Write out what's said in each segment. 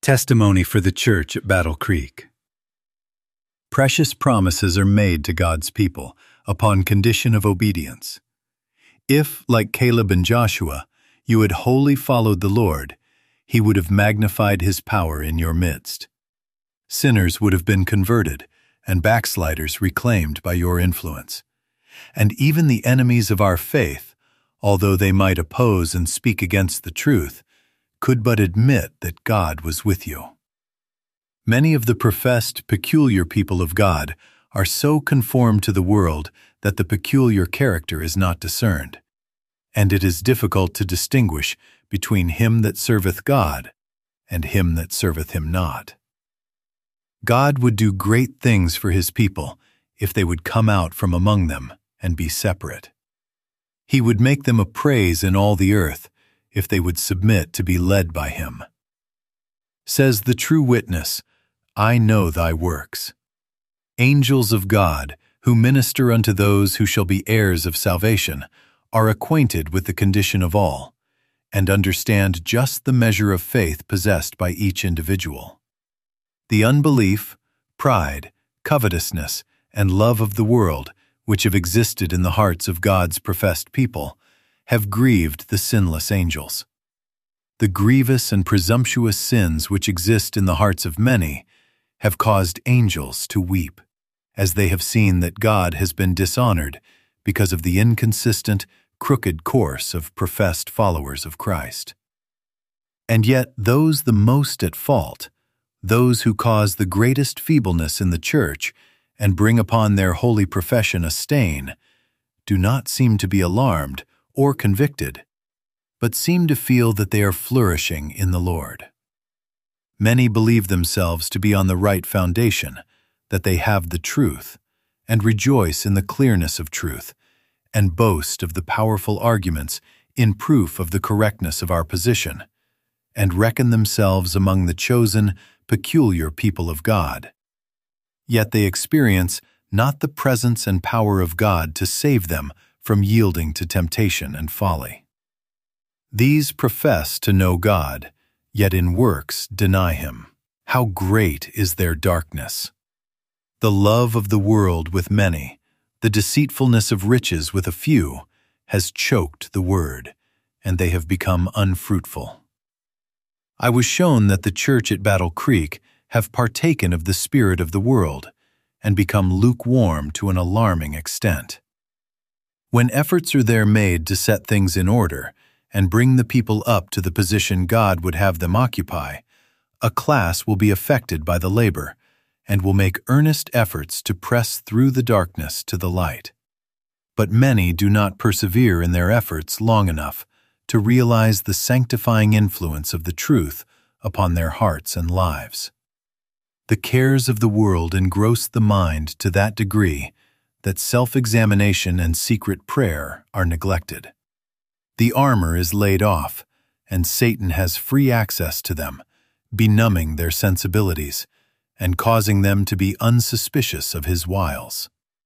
Testimony for the Church at Battle Creek. Precious promises are made to God's people upon condition of obedience. If, like Caleb and Joshua, you had wholly followed the Lord, He would have magnified His power in your midst. Sinners would have been converted, and backsliders reclaimed by your influence. And even the enemies of our faith, although they might oppose and speak against the truth, could but admit that God was with you. Many of the professed peculiar people of God are so conformed to the world that the peculiar character is not discerned, and it is difficult to distinguish between him that serveth God and him that serveth him not. God would do great things for His people if they would come out from among them and be separate. He would make them a praise in all the earth if they would submit to be led by Him. Says the true witness, I know thy works. Angels of God, who minister unto those who shall be heirs of salvation, are acquainted with the condition of all, and understand just the measure of faith possessed by each individual. The unbelief, pride, covetousness, and love of the world, which have existed in the hearts of God's professed people, have grieved the sinless angels. The grievous and presumptuous sins which exist in the hearts of many have caused angels to weep, as they have seen that God has been dishonored because of the inconsistent, crooked course of professed followers of Christ. And yet those the most at fault, those who cause the greatest feebleness in the church and bring upon their holy profession a stain, do not seem to be alarmed or convicted, but seem to feel that they are flourishing in the Lord. Many believe themselves to be on the right foundation, that they have the truth, and rejoice in the clearness of truth, and boast of the powerful arguments in proof of the correctness of our position, and reckon themselves among the chosen, peculiar people of God. Yet they experience not the presence and power of God to save them from yielding to temptation and folly. These profess to know God, yet in works deny Him. How great is their darkness! The love of the world with many, the deceitfulness of riches with a few, has choked the word, and they have become unfruitful. I was shown that the church at Battle Creek have partaken of the spirit of the world and become lukewarm to an alarming extent. When efforts are there made to set things in order and bring the people up to the position God would have them occupy, a class will be affected by the labor and will make earnest efforts to press through the darkness to the light. But many do not persevere in their efforts long enough to realize the sanctifying influence of the truth upon their hearts and lives. The cares of the world engross the mind to that degree that self-examination and secret prayer are neglected. The armor is laid off, and Satan has free access to them, benumbing their sensibilities and causing them to be unsuspicious of his wiles.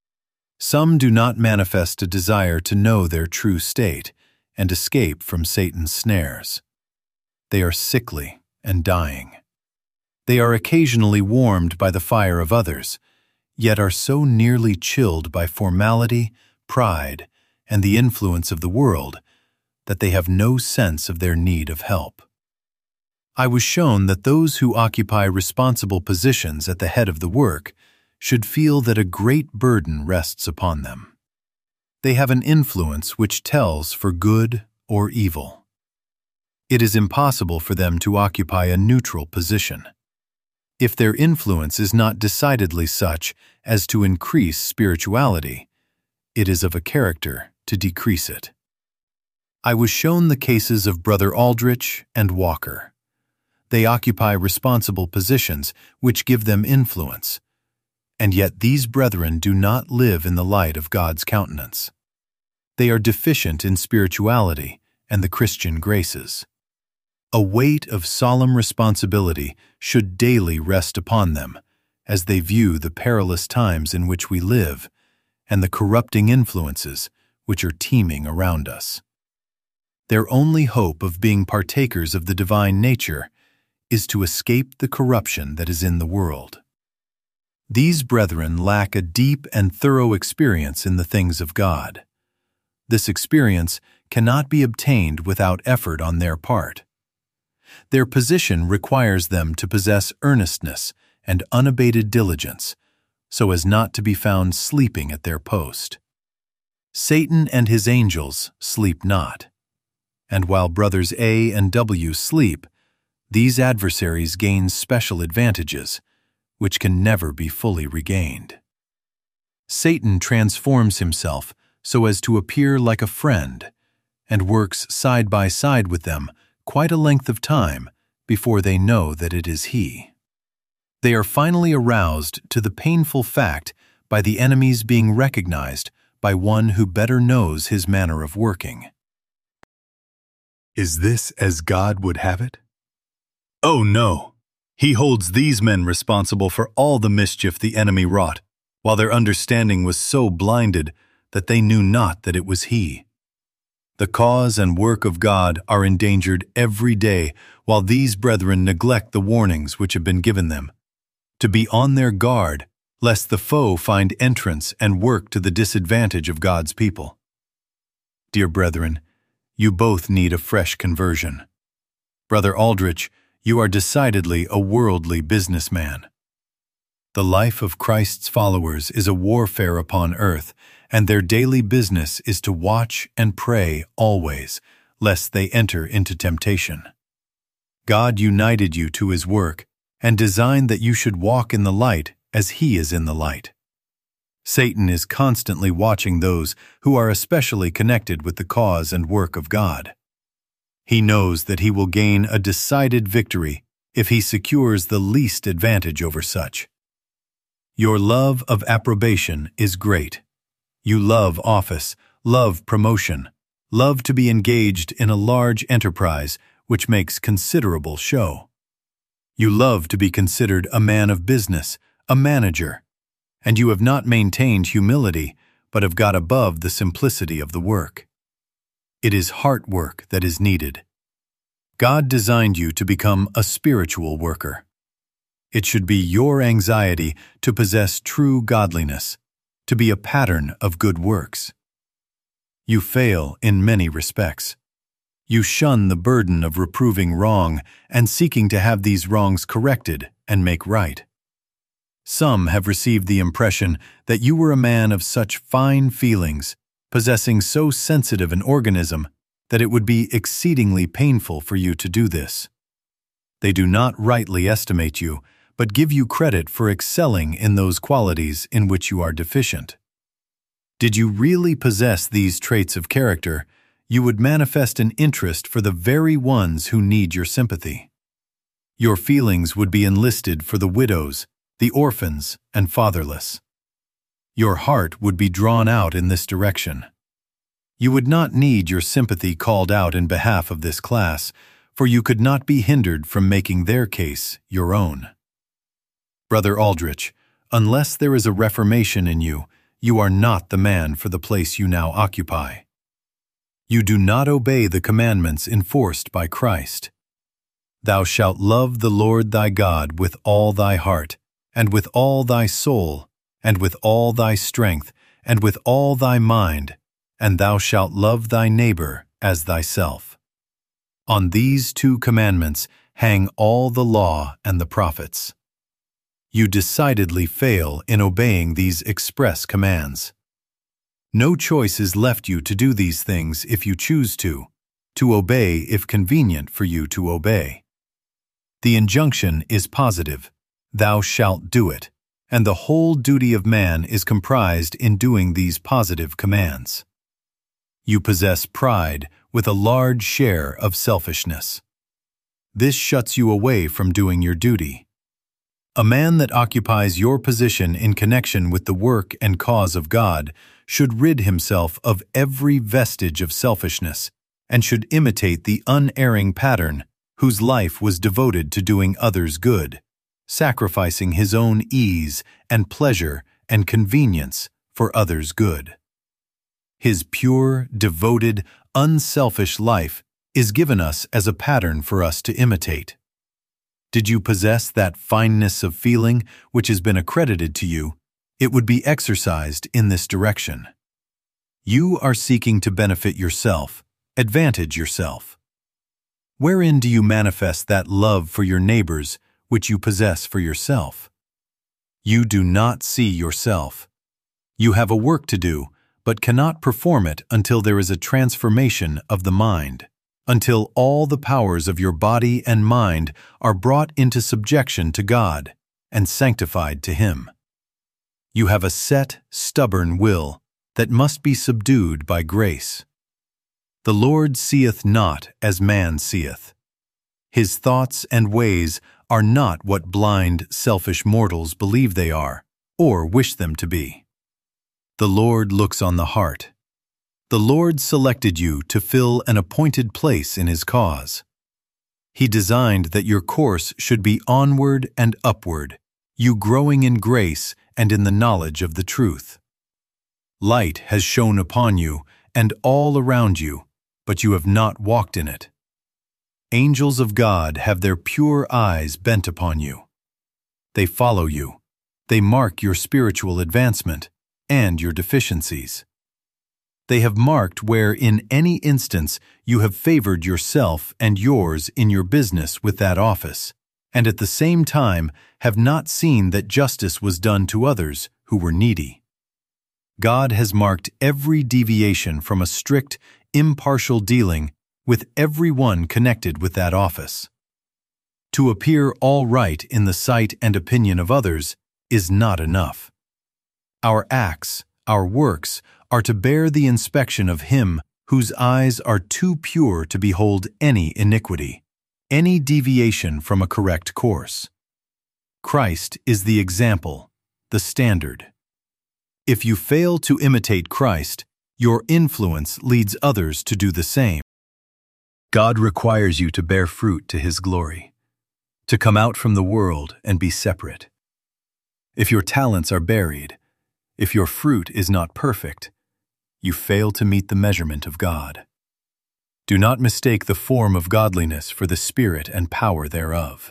Some do not manifest a desire to know their true state and escape from Satan's snares. They are sickly and dying. They are occasionally warmed by the fire of others, yet are so nearly chilled by formality, pride, and the influence of the world that they have no sense of their need of help. I was shown that those who occupy responsible positions at the head of the work should feel that a great burden rests upon them. They have an influence which tells for good or evil. It is impossible for them to occupy a neutral position. If their influence is not decidedly such as to increase spirituality, it is of a character to decrease it. I was shown the cases of Brother Aldrich and Walker. They occupy responsible positions which give them influence, and yet these brethren do not live in the light of God's countenance. They are deficient in spirituality and the Christian graces. A weight of solemn responsibility should daily rest upon them as they view the perilous times in which we live and the corrupting influences which are teeming around us. Their only hope of being partakers of the divine nature is to escape the corruption that is in the world. These brethren lack a deep and thorough experience in the things of God. This experience cannot be obtained without effort on their part. Their position requires them to possess earnestness and unabated diligence, so as not to be found sleeping at their post. Satan and his angels sleep not. And while brothers A and W sleep, these adversaries gain special advantages, which can never be fully regained. Satan transforms himself so as to appear like a friend, and works side by side with them quite a length of time before they know that it is he. They are finally aroused to the painful fact by the enemy's being recognized by one who better knows his manner of working. Is this as God would have it? Oh no! He holds these men responsible for all the mischief the enemy wrought, while their understanding was so blinded that they knew not that it was he. The cause and work of God are endangered every day, while these brethren neglect the warnings which have been given them, to be on their guard, lest the foe find entrance and work to the disadvantage of God's people. Dear brethren, you both need a fresh conversion. Brother Aldrich, you are decidedly a worldly businessman. The life of Christ's followers is a warfare upon earth, and their daily business is to watch and pray always, lest they enter into temptation. God united you to his work, and designed that you should walk in the light as he is in the light. Satan is constantly watching those who are especially connected with the cause and work of God. He knows that he will gain a decided victory if he secures the least advantage over such. Your love of approbation is great. You love office, love promotion, love to be engaged in a large enterprise which makes considerable show. You love to be considered a man of business, a manager, and you have not maintained humility, but have got above the simplicity of the work. It is heart work that is needed. God designed you to become a spiritual worker. It should be your anxiety to possess true godliness, to be a pattern of good works. You fail in many respects. You shun the burden of reproving wrong and seeking to have these wrongs corrected and make right. Some have received the impression that you were a man of such fine feelings, possessing so sensitive an organism, that it would be exceedingly painful for you to do this. They do not rightly estimate you, but give you credit for excelling in those qualities in which you are deficient. Did you really possess these traits of character, you would manifest an interest for the very ones who need your sympathy. Your feelings would be enlisted for the widows, the orphans, and fatherless. Your heart would be drawn out in this direction. You would not need your sympathy called out in behalf of this class, for you could not be hindered from making their case your own. Brother Aldrich, unless there is a reformation in you, you are not the man for the place you now occupy. You do not obey the commandments enforced by Christ. Thou shalt love the Lord thy God with all thy heart, and with all thy soul, and with all thy strength, and with all thy mind, and thou shalt love thy neighbor as thyself. On these two commandments hang all the law and the prophets. You decidedly fail in obeying these express commands. No choice is left you to do these things if you choose to obey if convenient for you to obey. The injunction is positive, thou shalt do it, and the whole duty of man is comprised in doing these positive commands. You possess pride with a large share of selfishness. This shuts you away from doing your duty. A man that occupies your position in connection with the work and cause of God should rid himself of every vestige of selfishness and should imitate the unerring pattern whose life was devoted to doing others good, sacrificing his own ease and pleasure and convenience for others' good. His pure, devoted, unselfish life is given us as a pattern for us to imitate. Did you possess that fineness of feeling which has been accredited to you, it would be exercised in this direction. You are seeking to benefit yourself, advantage yourself. Wherein do you manifest that love for your neighbors which you possess for yourself? You do not see yourself. You have a work to do, but cannot perform it until there is a transformation of the mind, until all the powers of your body and mind are brought into subjection to God and sanctified to Him. You have a set, stubborn will that must be subdued by grace. The Lord seeth not as man seeth. His thoughts and ways are not what blind, selfish mortals believe they are, or wish them to be. The Lord looks on the heart. The Lord selected you to fill an appointed place in His cause. He designed that your course should be onward and upward, you growing in grace and in the knowledge of the truth. Light has shone upon you and all around you, but you have not walked in it. Angels of God have their pure eyes bent upon you. They follow you. They mark your spiritual advancement and your deficiencies. They have marked where in any instance you have favored yourself and yours in your business with that office, and at the same time have not seen that justice was done to others who were needy. God has marked every deviation from a strict, impartial dealing with everyone connected with that office. To appear all right in the sight and opinion of others is not enough. Our acts, our works, are to bear the inspection of Him whose eyes are too pure to behold any iniquity, any deviation from a correct course. Christ is the example, the standard. If you fail to imitate Christ, your influence leads others to do the same. God requires you to bear fruit to His glory, to come out from the world and be separate. If your talents are buried, if your fruit is not perfect, you fail to meet the measurement of God. Do not mistake the form of godliness for the spirit and power thereof.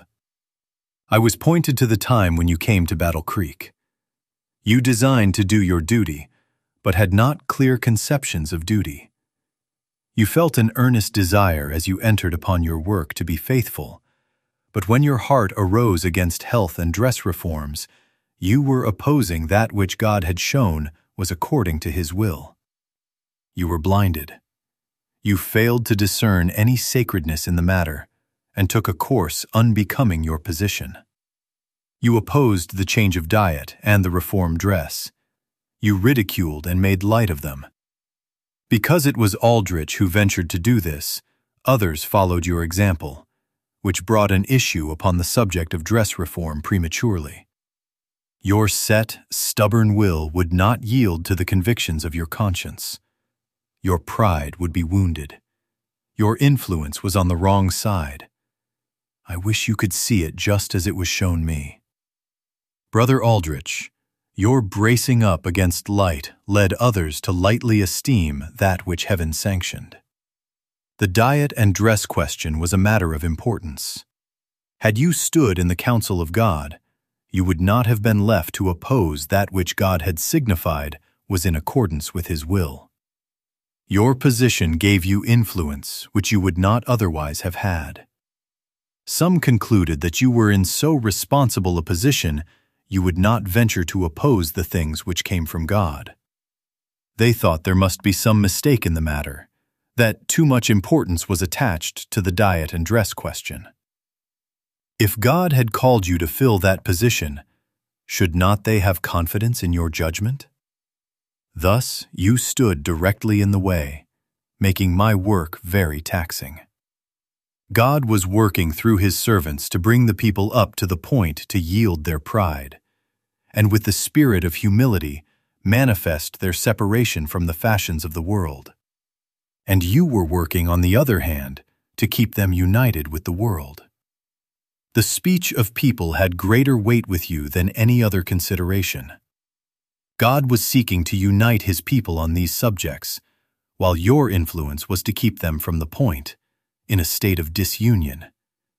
I was pointed to the time when you came to Battle Creek. You designed to do your duty, but had not clear conceptions of duty. You felt an earnest desire as you entered upon your work to be faithful, but when your heart arose against health and dress reforms, you were opposing that which God had shown was according to His will. You were blinded. You failed to discern any sacredness in the matter and took a course unbecoming your position. You opposed the change of diet and the reform dress. You ridiculed and made light of them. Because it was Aldrich who ventured to do this, others followed your example, which brought an issue upon the subject of dress reform prematurely. Your set, stubborn will would not yield to the convictions of your conscience. Your pride would be wounded. Your influence was on the wrong side. I wish you could see it just as it was shown me. Brother Aldrich, your bracing up against light led others to lightly esteem that which heaven sanctioned. The diet and dress question was a matter of importance. Had you stood in the counsel of God, you would not have been left to oppose that which God had signified was in accordance with His will. Your position gave you influence which you would not otherwise have had. Some concluded that you were in so responsible a position you would not venture to oppose the things which came from God. They thought there must be some mistake in the matter, that too much importance was attached to the diet and dress question. If God had called you to fill that position, should not they have confidence in your judgment? Thus you stood directly in the way, making my work very taxing. God was working through His servants to bring the people up to the point to yield their pride, and with the spirit of humility manifest their separation from the fashions of the world. And you were working, on the other hand, to keep them united with the world. The speech of people had greater weight with you than any other consideration. God was seeking to unite His people on these subjects, while your influence was to keep them from the point, in a state of disunion.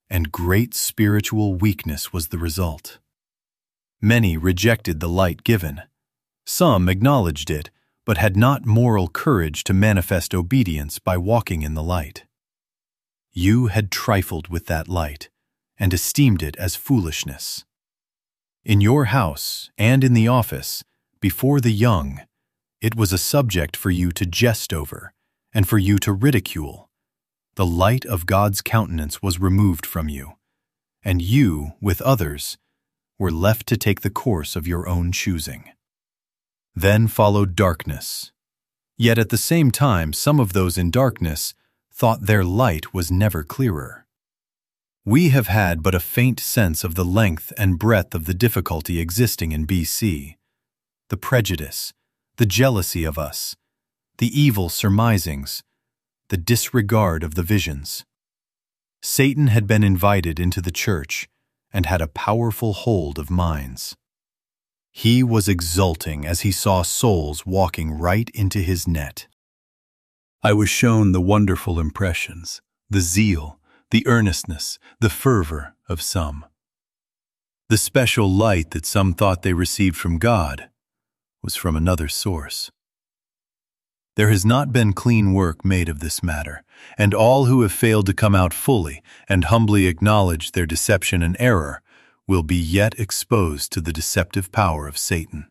and great spiritual weakness was the result. Many rejected the light given. Some acknowledged it, but had not moral courage to manifest obedience by walking in the light. You had trifled with that light and esteemed it as foolishness. In your house and in the office, before the young, it was a subject for you to jest over and for you to ridicule. The light of God's countenance was removed from you, and you, with others, were left to take the course of your own choosing. Then followed darkness. Yet at the same time, some of those in darkness thought their light was never clearer. We have had but a faint sense of the length and breadth of the difficulty existing in BC, the prejudice, the jealousy of us, the evil surmisings, the disregard of the visions. Satan had been invited into the church and had a powerful hold of minds. He was exulting as he saw souls walking right into his net. I was shown the wonderful impressions, the zeal, the earnestness, the fervor of some. The special light that some thought they received from God was from another source. There has not been clean work made of this matter, and all who have failed to come out fully and humbly acknowledge their deception and error will be yet exposed to the deceptive power of Satan.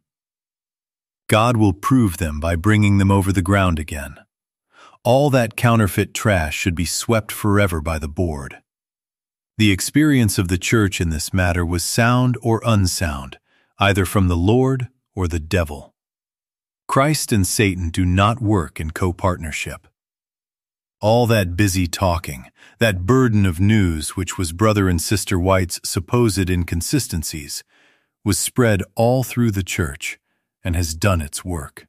God will prove them by bringing them over the ground again. All that counterfeit trash should be swept forever by the board. The experience of the church in this matter was sound or unsound, either from the Lord or the devil. Christ and Satan do not work in co-partnership. All that busy talking, that burden of news which was Brother and Sister White's supposed inconsistencies, was spread all through the church and has done its work.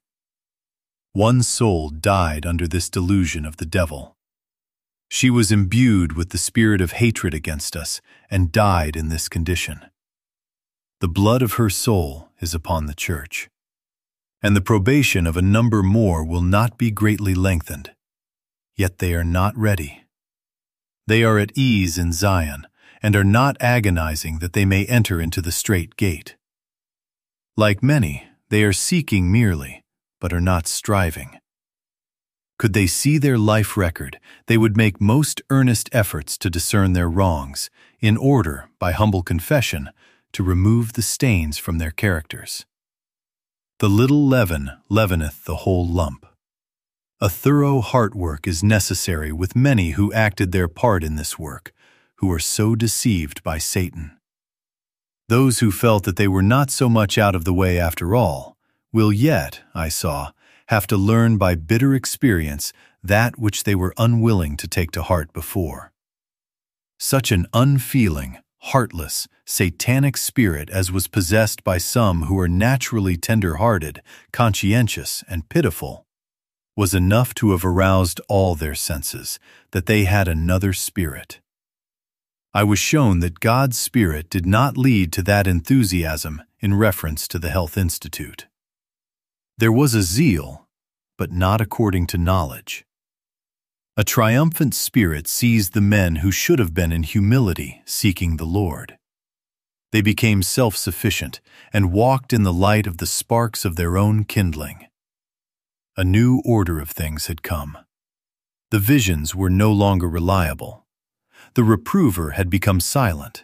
One soul died under this delusion of the devil. She was imbued with the spirit of hatred against us and died in this condition. The blood of her soul is upon the church, and the probation of a number more will not be greatly lengthened. Yet they are not ready. They are at ease in Zion, and are not agonizing that they may enter into the strait gate. Like many, they are seeking merely, but are not striving. Could they see their life record, they would make most earnest efforts to discern their wrongs, in order, by humble confession, to remove the stains from their characters. The little leaven leaveneth the whole lump. A thorough heart work is necessary with many who acted their part in this work, who are so deceived by Satan. Those who felt that they were not so much out of the way after all, will yet, I saw, have to learn by bitter experience that which they were unwilling to take to heart before. Such an unfeeling, heartless, satanic spirit as was possessed by some who are naturally tender-hearted, conscientious, and pitiful, was enough to have aroused all their senses, that they had another spirit. I was shown that God's Spirit did not lead to that enthusiasm in reference to the Health Institute. There was a zeal, but not according to knowledge. A triumphant spirit seized the men who should have been in humility seeking the Lord. They became self-sufficient and walked in the light of the sparks of their own kindling. A new order of things had come. The visions were no longer reliable. The reprover had become silent.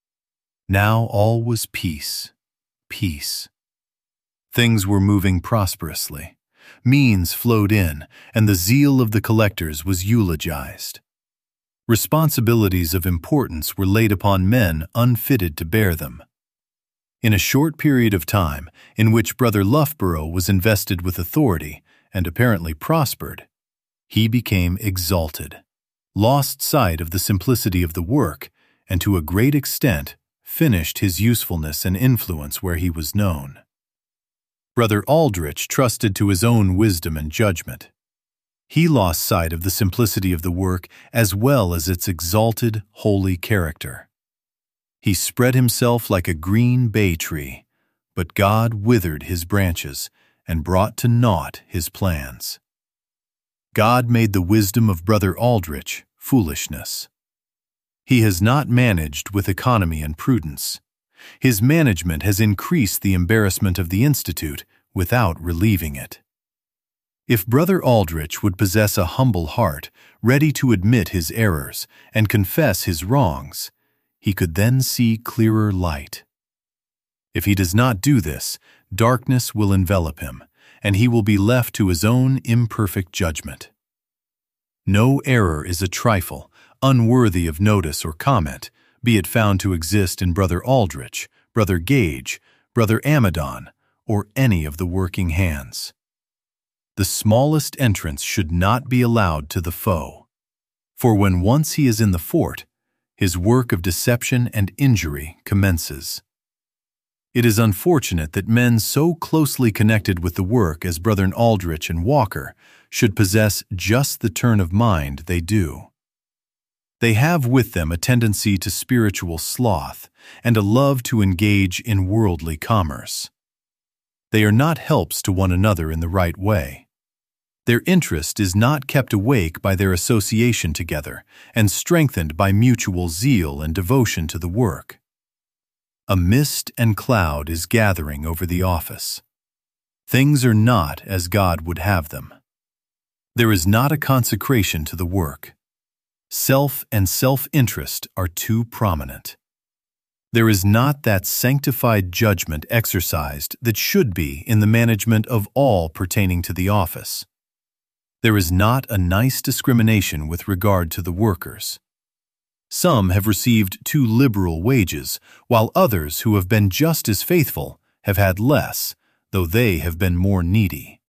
Now all was peace, peace. Things were moving prosperously. Means flowed in, and the zeal of the collectors was eulogized. Responsibilities of importance were laid upon men unfitted to bear them. In a short period of time, in which Brother Loughborough was invested with authority and apparently prospered, he became exalted, lost sight of the simplicity of the work, and to a great extent finished his usefulness and influence where he was known. Brother Aldrich trusted to his own wisdom and judgment. He lost sight of the simplicity of the work as well as its exalted, holy character. He spread himself like a green bay tree, but God withered his branches and brought to naught his plans. God made the wisdom of Brother Aldrich foolishness. He has not managed with economy and prudence. His management has increased the embarrassment of the Institute without relieving it. If Brother Aldrich would possess a humble heart, ready to admit his errors and confess his wrongs, he could then see clearer light. If he does not do this, darkness will envelop him, and he will be left to his own imperfect judgment. No error is a trifle, unworthy of notice or comment, be it found to exist in Brother Aldrich, Brother Gage, Brother Amidon, or any of the working hands. The smallest entrance should not be allowed to the foe, for when once he is in the fort, his work of deception and injury commences. It is unfortunate that men so closely connected with the work as Brethren Aldrich and Walker should possess just the turn of mind they do. They have with them a tendency to spiritual sloth and a love to engage in worldly commerce. They are not helps to one another in the right way. Their interest is not kept awake by their association together and strengthened by mutual zeal and devotion to the work. A mist and cloud is gathering over the office. Things are not as God would have them. There is not a consecration to the work. Self and self-interest are too prominent. There is not that sanctified judgment exercised that should be in the management of all pertaining to the office. There is not a nice discrimination with regard to the workers. Some have received too liberal wages, while others who have been just as faithful have had less, though they have been more needy.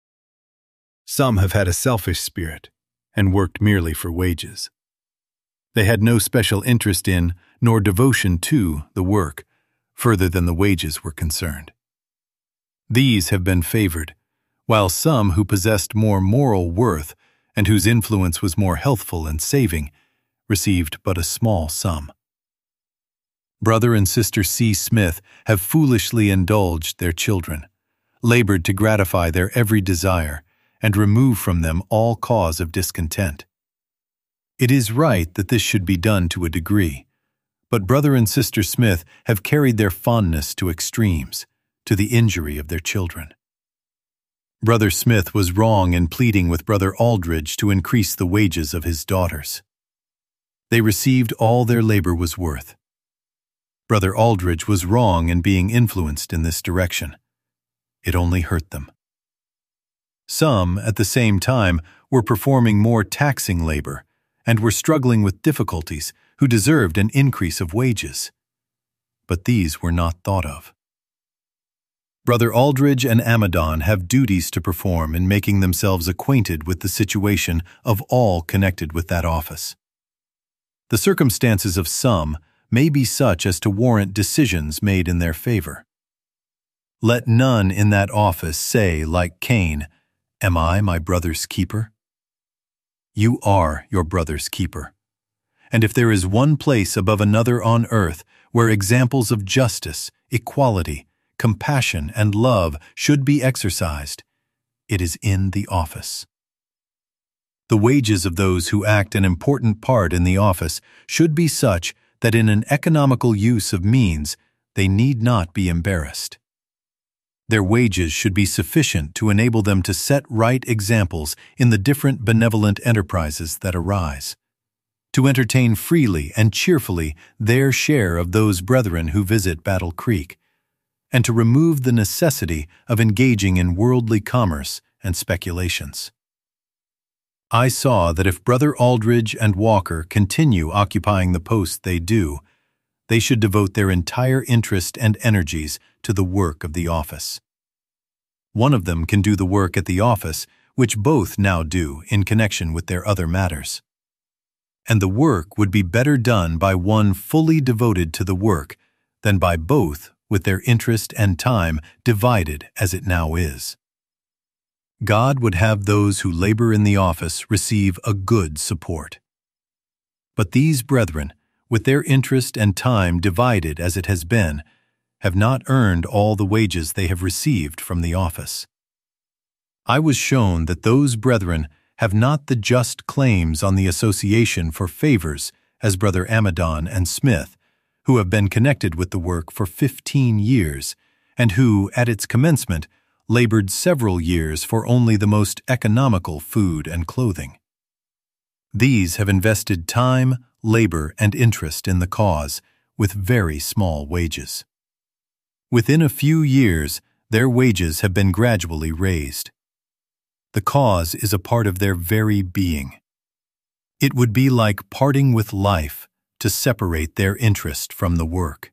Some have had a selfish spirit and worked merely for wages. They had no special interest in, nor devotion to, the work, further than the wages were concerned. These have been favored, while some who possessed more moral worth and whose influence was more healthful and saving received but a small sum. Brother and Sister C. Smith have foolishly indulged their children, labored to gratify their every desire, and remove from them all cause of discontent. It is right that this should be done to a degree, but Brother and Sister Smith have carried their fondness to extremes, to the injury of their children. Brother Smith was wrong in pleading with Brother Aldrich to increase the wages of his daughters. They received all their labor was worth. Brother Aldrich was wrong in being influenced in this direction. It only hurt them. Some, at the same time, were performing more taxing labor and were struggling with difficulties who deserved an increase of wages. But these were not thought of. Brother Aldrich and Amidon have duties to perform in making themselves acquainted with the situation of all connected with that office. The circumstances of some may be such as to warrant decisions made in their favor. Let none in that office say, like Cain, "Am I my brother's keeper?" You are your brother's keeper. And if there is one place above another on earth where examples of justice, equality, compassion, and love should be exercised, it is in the office. The wages of those who act an important part in the office should be such that in an economical use of means they need not be embarrassed. Their wages should be sufficient to enable them to set right examples in the different benevolent enterprises that arise, to entertain freely and cheerfully their share of those brethren who visit Battle Creek, and to remove the necessity of engaging in worldly commerce and speculations. I saw that if Brother Aldrich and Walker continue occupying the post they do, they should devote their entire interest and energies to the work of the office. One of them can do the work at the office, which both now do in connection with their other matters. And the work would be better done by one fully devoted to the work than by both with their interest and time divided as it now is. God would have those who labor in the office receive a good support. But these brethren, with their interest and time divided as it has been, have not earned all the wages they have received from the office. I was shown that those brethren have not the just claims on the association for favors as Brother Amadon and Smith, who have been connected with the work for 15 years, and who, at its commencement, labored several years for only the most economical food and clothing. These have invested time, labor, and interest in the cause with very small wages. Within a few years, their wages have been gradually raised. The cause is a part of their very being. It would be like parting with life to separate their interest from the work.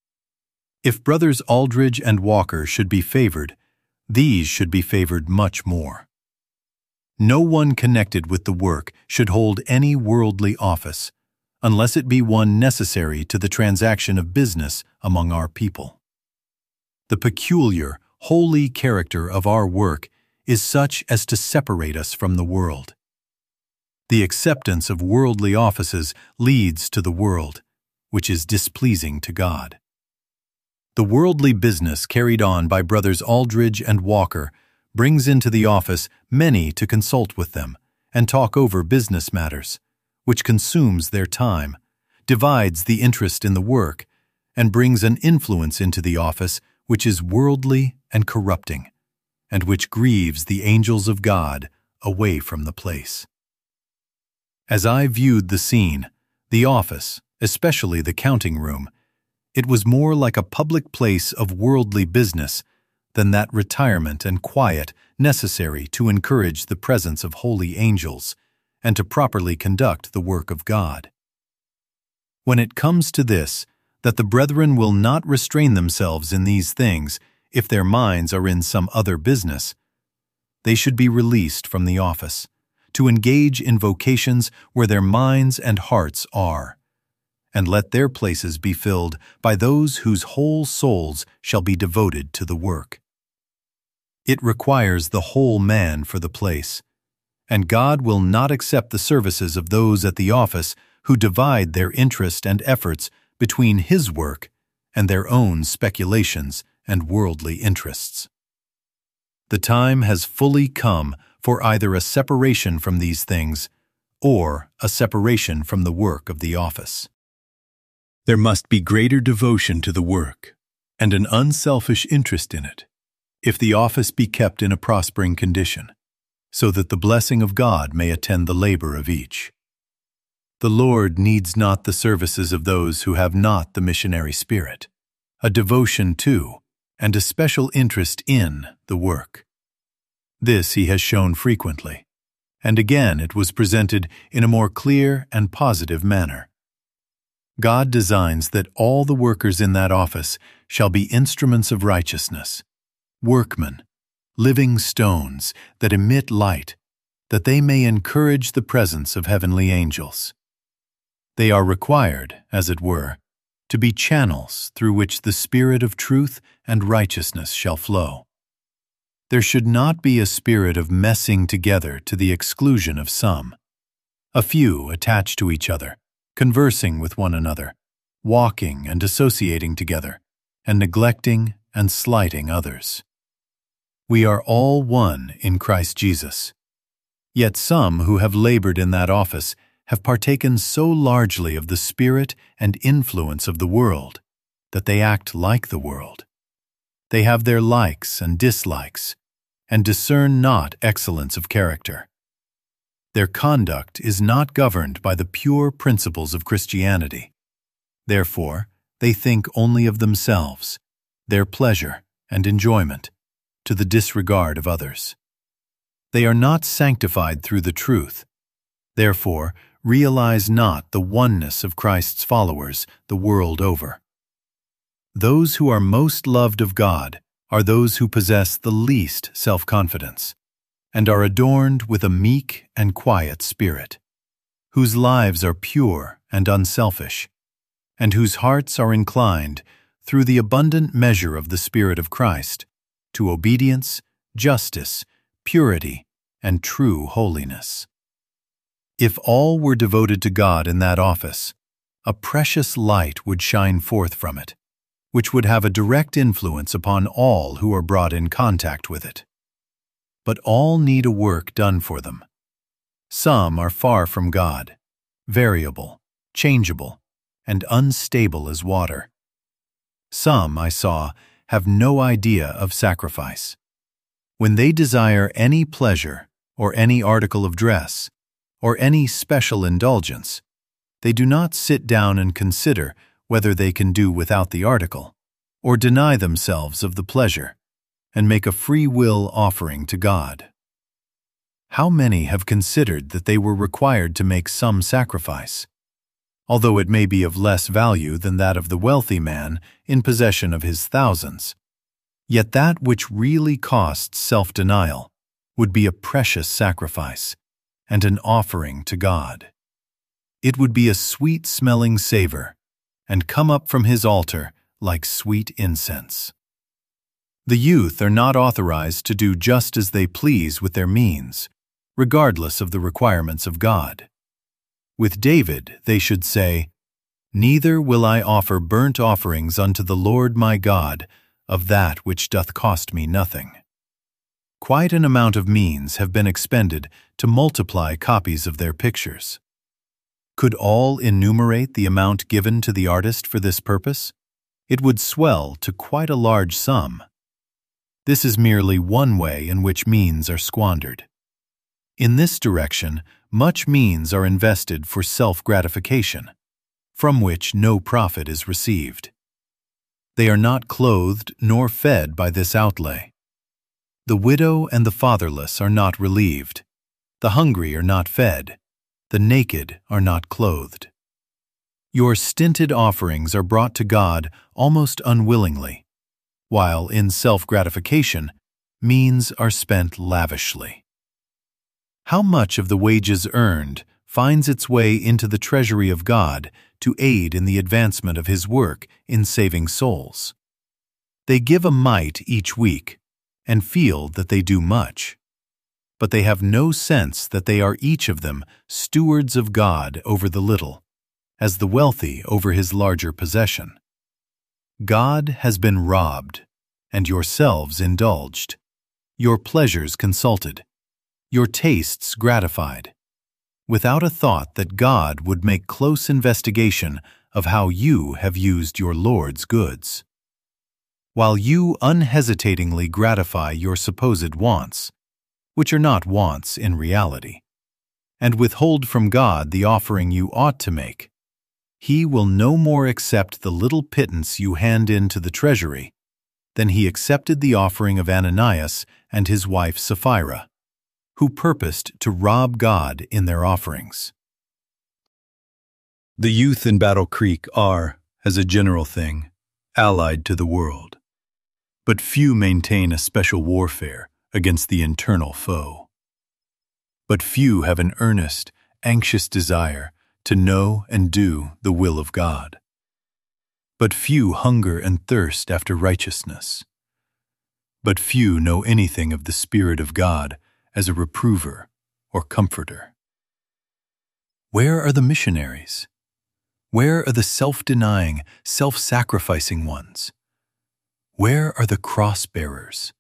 If Brothers Aldridge and Walker should be favored, these should be favored much more. No one connected with the work should hold any worldly office, unless it be one necessary to the transaction of business among our people. The peculiar, holy character of our work is such as to separate us from the world. The acceptance of worldly offices leads to the world, which is displeasing to God. The worldly business carried on by Brothers Aldridge and Walker brings into the office many to consult with them and talk over business matters, which consumes their time, divides the interest in the work, and brings an influence into the office which is worldly and corrupting, and which grieves the angels of God away from the place. As I viewed the scene, the office, especially the counting room, it was more like a public place of worldly business than that retirement and quiet necessary to encourage the presence of holy angels and to properly conduct the work of God. When it comes to this, that the brethren will not restrain themselves in these things if their minds are in some other business, they should be released from the office, to engage in vocations where their minds and hearts are, and let their places be filled by those whose whole souls shall be devoted to the work. It requires the whole man for the place, and God will not accept the services of those at the office who divide their interest and efforts between His work and their own speculations and worldly interests. The time has fully come for either a separation from these things or a separation from the work of the office. There must be greater devotion to the work and an unselfish interest in it, if the office be kept in a prospering condition, so that the blessing of God may attend the labor of each. The Lord needs not the services of those who have not the missionary spirit, a devotion to, and a special interest in the work. This He has shown frequently, and again it was presented in a more clear and positive manner. God designs that all the workers in that office shall be instruments of righteousness, workmen, living stones that emit light, that they may encourage the presence of heavenly angels. They are required, as it were, to be channels through which the Spirit of truth and righteousness shall flow. There should not be a spirit of messing together to the exclusion of some, a few attached to each other, conversing with one another, walking and associating together, and neglecting and slighting others. We are all one in Christ Jesus. Yet some who have labored in that office have partaken so largely of the spirit and influence of the world that they act like the world. They have their likes and dislikes, and discern not excellence of character. Their conduct is not governed by the pure principles of Christianity. Therefore, they think only of themselves, their pleasure and enjoyment, to the disregard of others. They are not sanctified through the truth. Therefore, realize not the oneness of Christ's followers the world over. Those who are most loved of God are those who possess the least self-confidence, and are adorned with a meek and quiet spirit, whose lives are pure and unselfish, and whose hearts are inclined, through the abundant measure of the Spirit of Christ, to obedience, justice, purity, and true holiness. If all were devoted to God in that office, a precious light would shine forth from it, which would have a direct influence upon all who are brought in contact with it. But all need a work done for them. Some are far from God, variable, changeable, and unstable as water. Some, I saw, have no idea of sacrifice. When they desire any pleasure, or any article of dress, or any special indulgence, they do not sit down and consider whether they can do without the article, or deny themselves of the pleasure, and make a free will offering to God. How many have considered that they were required to make some sacrifice, although it may be of less value than that of the wealthy man in possession of his thousands? Yet that which really costs self-denial would be a precious sacrifice and an offering to God. It would be a sweet-smelling savor and come up from his altar like sweet incense. The youth are not authorized to do just as they please with their means, regardless of the requirements of God. With David, they should say, "Neither will I offer burnt offerings unto the Lord my God of that which doth cost me nothing." Quite an amount of means have been expended to multiply copies of their pictures. Could all enumerate the amount given to the artist for this purpose? It would swell to quite a large sum. This is merely one way in which means are squandered. In this direction, much means are invested for self-gratification, from which no profit is received. They are not clothed nor fed by this outlay. The widow and the fatherless are not relieved. The hungry are not fed. The naked are not clothed. Your stinted offerings are brought to God almost unwillingly, while in self-gratification, means are spent lavishly. How much of the wages earned finds its way into the treasury of God to aid in the advancement of His work in saving souls? They give a mite each week and feel that they do much, but they have no sense that they are each of them stewards of God over the little, as the wealthy over his larger possession. God has been robbed, and yourselves indulged, your pleasures consulted, your tastes gratified, without a thought that God would make close investigation of how you have used your Lord's goods. While you unhesitatingly gratify your supposed wants, which are not wants in reality, and withhold from God the offering you ought to make, He will no more accept the little pittance you hand in to the treasury than He accepted the offering of Ananias and his wife Sapphira, who purposed to rob God in their offerings. The youth in Battle Creek are, as a general thing, allied to the world, but few maintain a special warfare against the internal foe. But few have an earnest, anxious desire to know and do the will of God. But few hunger and thirst after righteousness. But few know anything of the Spirit of God as a reprover or comforter. Where are the missionaries? Where are the self-denying, self-sacrificing ones? Where are the cross-bearers?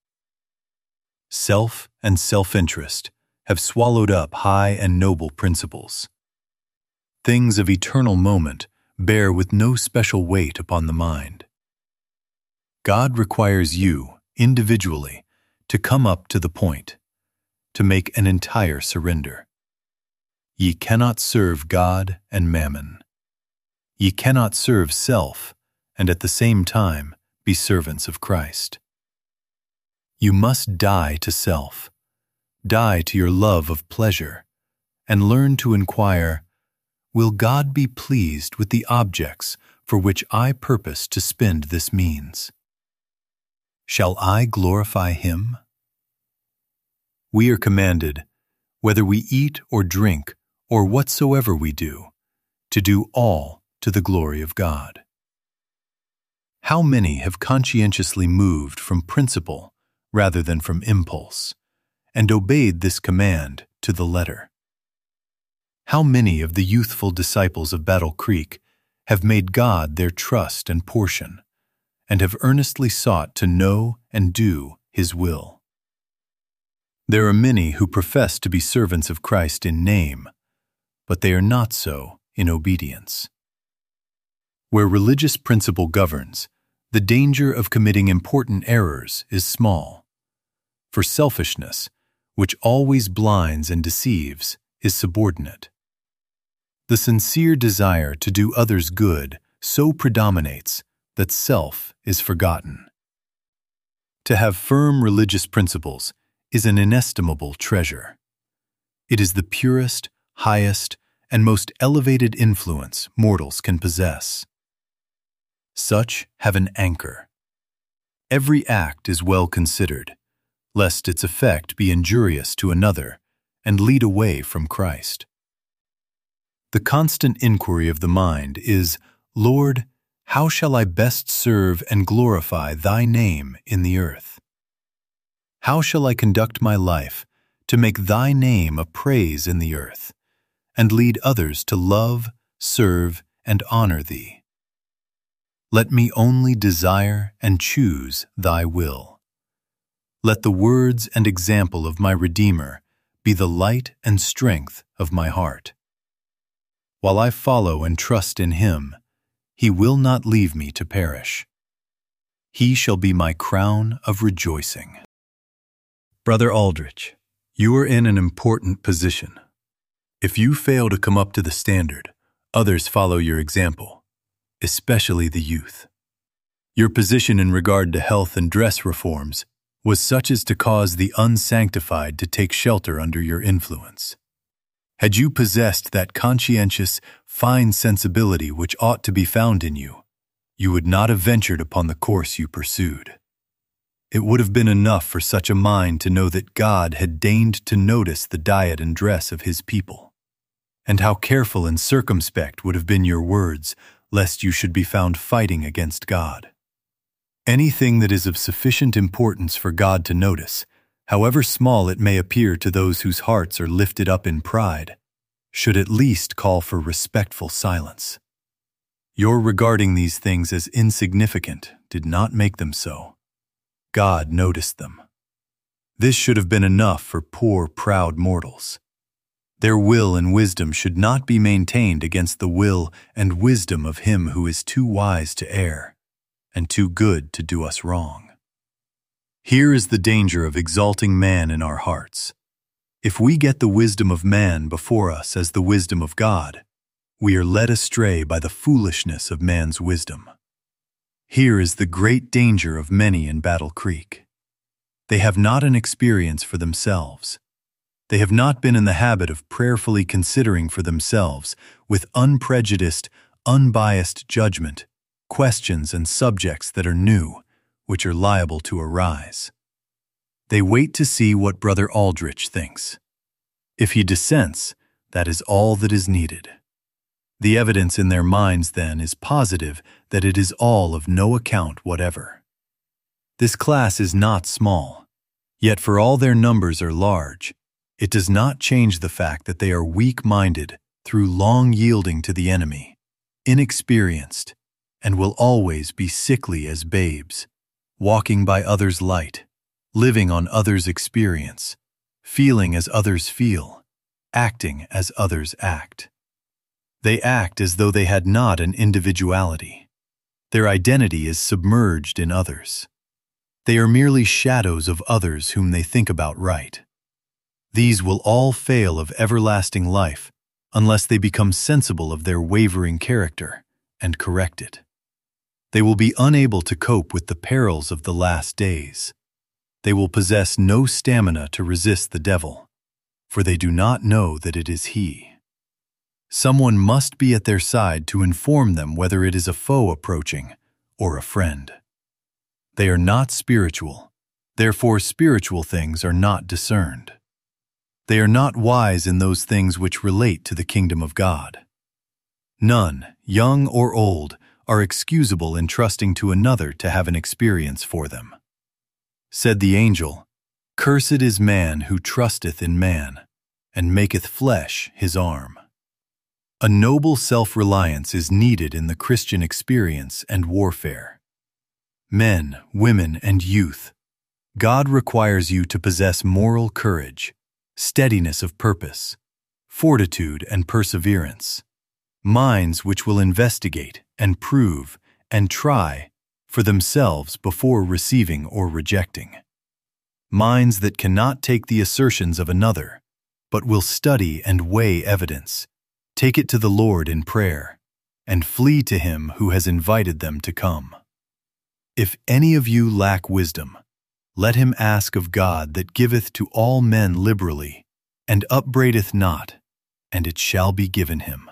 Self and self-interest have swallowed up high and noble principles. Things of eternal moment bear with no special weight upon the mind. God requires you, individually, to come up to the point, to make an entire surrender. Ye cannot serve God and mammon. Ye cannot serve self and at the same time be servants of Christ. You must die to self, die to your love of pleasure, and learn to inquire, will God be pleased with the objects for which I purpose to spend this means? Shall I glorify Him? We are commanded, whether we eat or drink or whatsoever we do, to do all to the glory of God. How many have conscientiously moved from principle rather than from impulse, and obeyed this command to the letter? How many of the youthful disciples of Battle Creek have made God their trust and portion, and have earnestly sought to know and do His will? There are many who profess to be servants of Christ in name, but they are not so in obedience. Where religious principle governs, the danger of committing important errors is small. For selfishness, which always blinds and deceives, is subordinate. The sincere desire to do others good so predominates that self is forgotten. To have firm religious principles is an inestimable treasure. It is the purest, highest, and most elevated influence mortals can possess. Such have an anchor. Every act is well considered, lest its effect be injurious to another and lead away from Christ. The constant inquiry of the mind is, Lord, how shall I best serve and glorify Thy name in the earth? How shall I conduct my life to make Thy name a praise in the earth, and lead others to love, serve, and honor Thee? Let me only desire and choose Thy will. Let the words and example of my Redeemer be the light and strength of my heart. While I follow and trust in Him, He will not leave me to perish. He shall be my crown of rejoicing. Brother Aldrich, you are in an important position. If you fail to come up to the standard, others follow your example, especially the youth. Your position in regard to health and dress reforms was such as to cause the unsanctified to take shelter under your influence. Had you possessed that conscientious, fine sensibility which ought to be found in you, you would not have ventured upon the course you pursued. It would have been enough for such a mind to know that God had deigned to notice the diet and dress of His people, and how careful and circumspect would have been your words, lest you should be found fighting against God. Anything that is of sufficient importance for God to notice, however small it may appear to those whose hearts are lifted up in pride, should at least call for respectful silence. Your regarding these things as insignificant did not make them so. God noticed them. This should have been enough for poor, proud mortals. Their will and wisdom should not be maintained against the will and wisdom of Him who is too wise to err and too good to do us wrong. Here is the danger of exalting man in our hearts. If we get the wisdom of man before us as the wisdom of God, we are led astray by the foolishness of man's wisdom. Here is the great danger of many in Battle Creek. They have not an experience for themselves. They have not been in the habit of prayerfully considering for themselves, with unprejudiced, unbiased judgment, questions and subjects that are new, which are liable to arise. They wait to see what Brother Aldrich thinks. If he dissents, that is all that is needed. The evidence in their minds, then, is positive that it is all of no account whatever. This class is not small, yet for all their numbers are large, it does not change the fact that they are weak-minded through long yielding to the enemy, inexperienced, and will always be sickly as babes, walking by others' light, living on others' experience, feeling as others feel, acting as others act. They act as though they had not an individuality. Their identity is submerged in others. They are merely shadows of others whom they think about right. These will all fail of everlasting life unless they become sensible of their wavering character and correct it. They will be unable to cope with the perils of the last days. They will possess no stamina to resist the devil, for they do not know that it is he. Someone must be at their side to inform them whether it is a foe approaching or a friend. They are not spiritual, therefore spiritual things are not discerned. They are not wise in those things which relate to the kingdom of God. None, young or old, are excusable in trusting to another to have an experience for them. Said the angel, "Cursed is man who trusteth in man, and maketh flesh his arm." A noble self-reliance is needed in the Christian experience and warfare. Men, women, and youth, God requires you to possess moral courage, steadiness of purpose, fortitude and perseverance, minds which will investigate and prove and try for themselves before receiving or rejecting. Minds that cannot take the assertions of another, but will study and weigh evidence, take it to the Lord in prayer, and flee to Him who has invited them to come. If any of you lack wisdom, let him ask of God that giveth to all men liberally, and upbraideth not, and it shall be given him.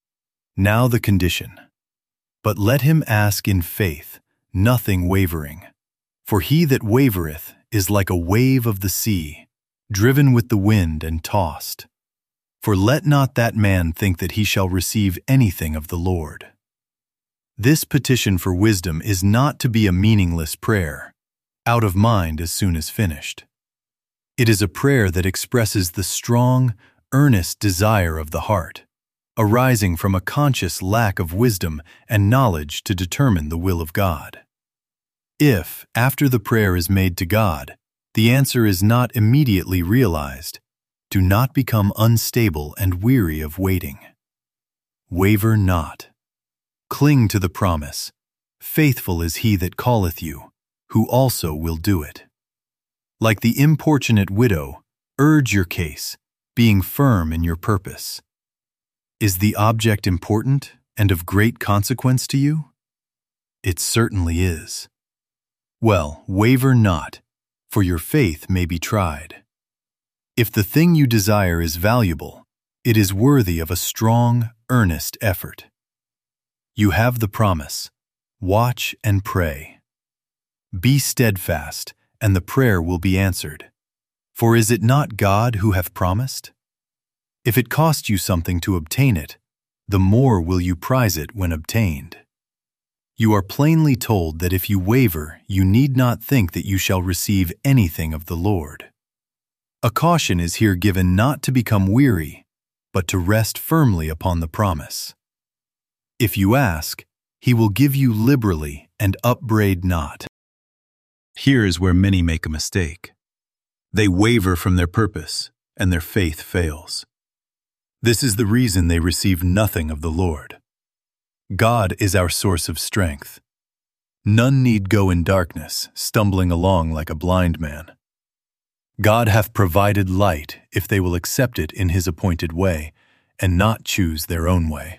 Now the condition. But let him ask in faith, nothing wavering. For he that wavereth is like a wave of the sea, driven with the wind and tossed. For let not that man think that he shall receive anything of the Lord. This petition for wisdom is not to be a meaningless prayer, out of mind as soon as finished. It is a prayer that expresses the strong, earnest desire of the heart, arising from a conscious lack of wisdom and knowledge to determine the will of God. If, after the prayer is made to God, the answer is not immediately realized, do not become unstable and weary of waiting. Waver not. Cling to the promise. Faithful is he that calleth you, who also will do it. Like the importunate widow, urge your case, being firm in your purpose. Is the object important and of great consequence to you? It certainly is. Well, waver not, for your faith may be tried. If the thing you desire is valuable, it is worthy of a strong, earnest effort. You have the promise. Watch and pray. Be steadfast, and the prayer will be answered. For is it not God who hath promised? If it cost you something to obtain it, the more will you prize it when obtained. You are plainly told that if you waver, you need not think that you shall receive anything of the Lord. A caution is here given not to become weary, but to rest firmly upon the promise. If you ask, He will give you liberally and upbraid not. Here is where many make a mistake. They waver from their purpose, and their faith fails. This is the reason they receive nothing of the Lord. God is our source of strength. None need go in darkness, stumbling along like a blind man. God hath provided light if they will accept it in His appointed way, and not choose their own way.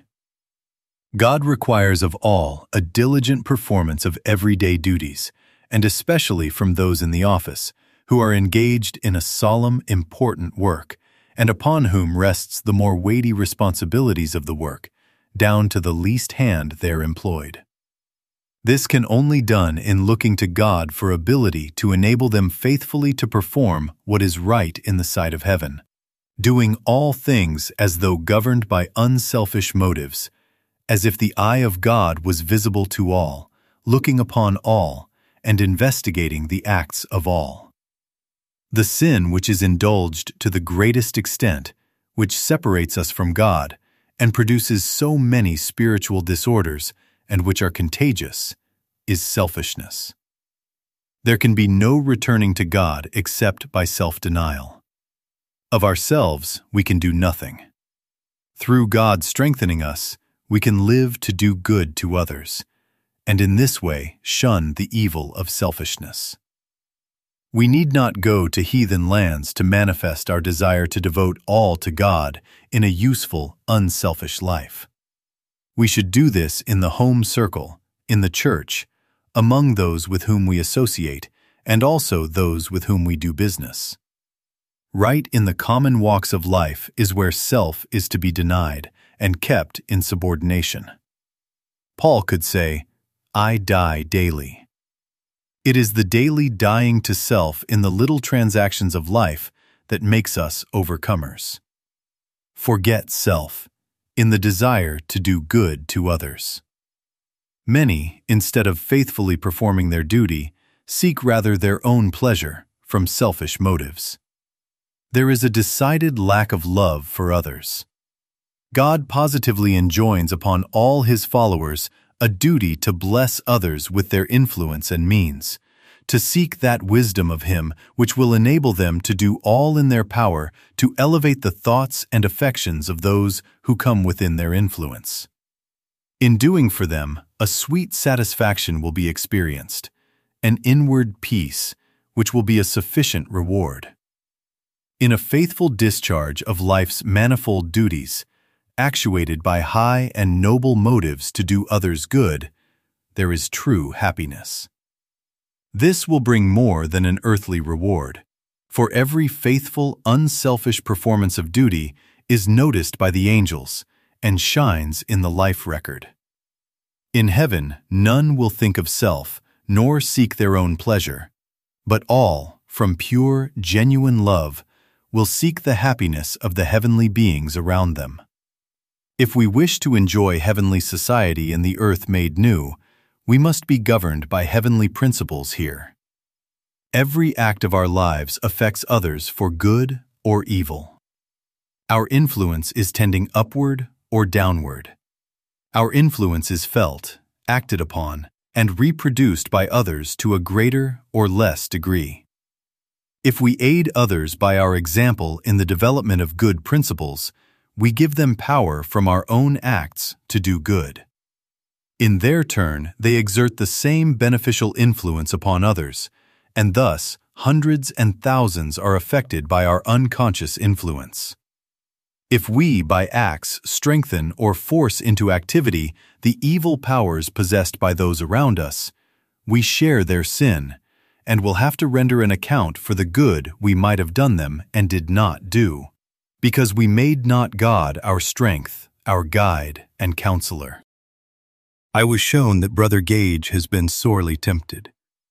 God requires of all a diligent performance of everyday duties, and especially from those in the office, who are engaged in a solemn, important work, and upon whom rests the more weighty responsibilities of the work, down to the least hand there employed. This can only be done in looking to God for ability to enable them faithfully to perform what is right in the sight of heaven, doing all things as though governed by unselfish motives, as if the eye of God was visible to all, looking upon all, and investigating the acts of all. The sin which is indulged to the greatest extent, which separates us from God, and produces so many spiritual disorders, and which are contagious, is selfishness. There can be no returning to God except by self-denial. Of ourselves, we can do nothing. Through God strengthening us, we can live to do good to others, and in this way shun the evil of selfishness. We need not go to heathen lands to manifest our desire to devote all to God in a useful, unselfish life. We should do this in the home circle, in the church, among those with whom we associate, and also those with whom we do business. Right in the common walks of life is where self is to be denied and kept in subordination. Paul could say, I die daily. It is the daily dying to self in the little transactions of life that makes us overcomers. Forget self in the desire to do good to others. Many, instead of faithfully performing their duty, seek rather their own pleasure from selfish motives. There is a decided lack of love for others. God positively enjoins upon all His followers a duty to bless others with their influence and means, to seek that wisdom of Him which will enable them to do all in their power to elevate the thoughts and affections of those who come within their influence. In doing for them, a sweet satisfaction will be experienced, an inward peace which will be a sufficient reward. In a faithful discharge of life's manifold duties, actuated by high and noble motives to do others good, there is true happiness. This will bring more than an earthly reward, for every faithful, unselfish performance of duty is noticed by the angels and shines in the life record. In heaven, none will think of self, nor seek their own pleasure, but all, from pure, genuine love, will seek the happiness of the heavenly beings around them. If we wish to enjoy heavenly society in the earth made new, we must be governed by heavenly principles here. Every act of our lives affects others for good or evil. Our influence is tending upward or downward. Our influence is felt, acted upon, and reproduced by others to a greater or less degree. If we aid others by our example in the development of good principles, we give them power from our own acts to do good. In their turn, they exert the same beneficial influence upon others, and thus hundreds and thousands are affected by our unconscious influence. If we, by acts, strengthen or force into activity the evil powers possessed by those around us, we share their sin, and will have to render an account for the good we might have done them and did not do, because we made not God our strength, our guide, and counselor. I was shown that Brother Gage has been sorely tempted.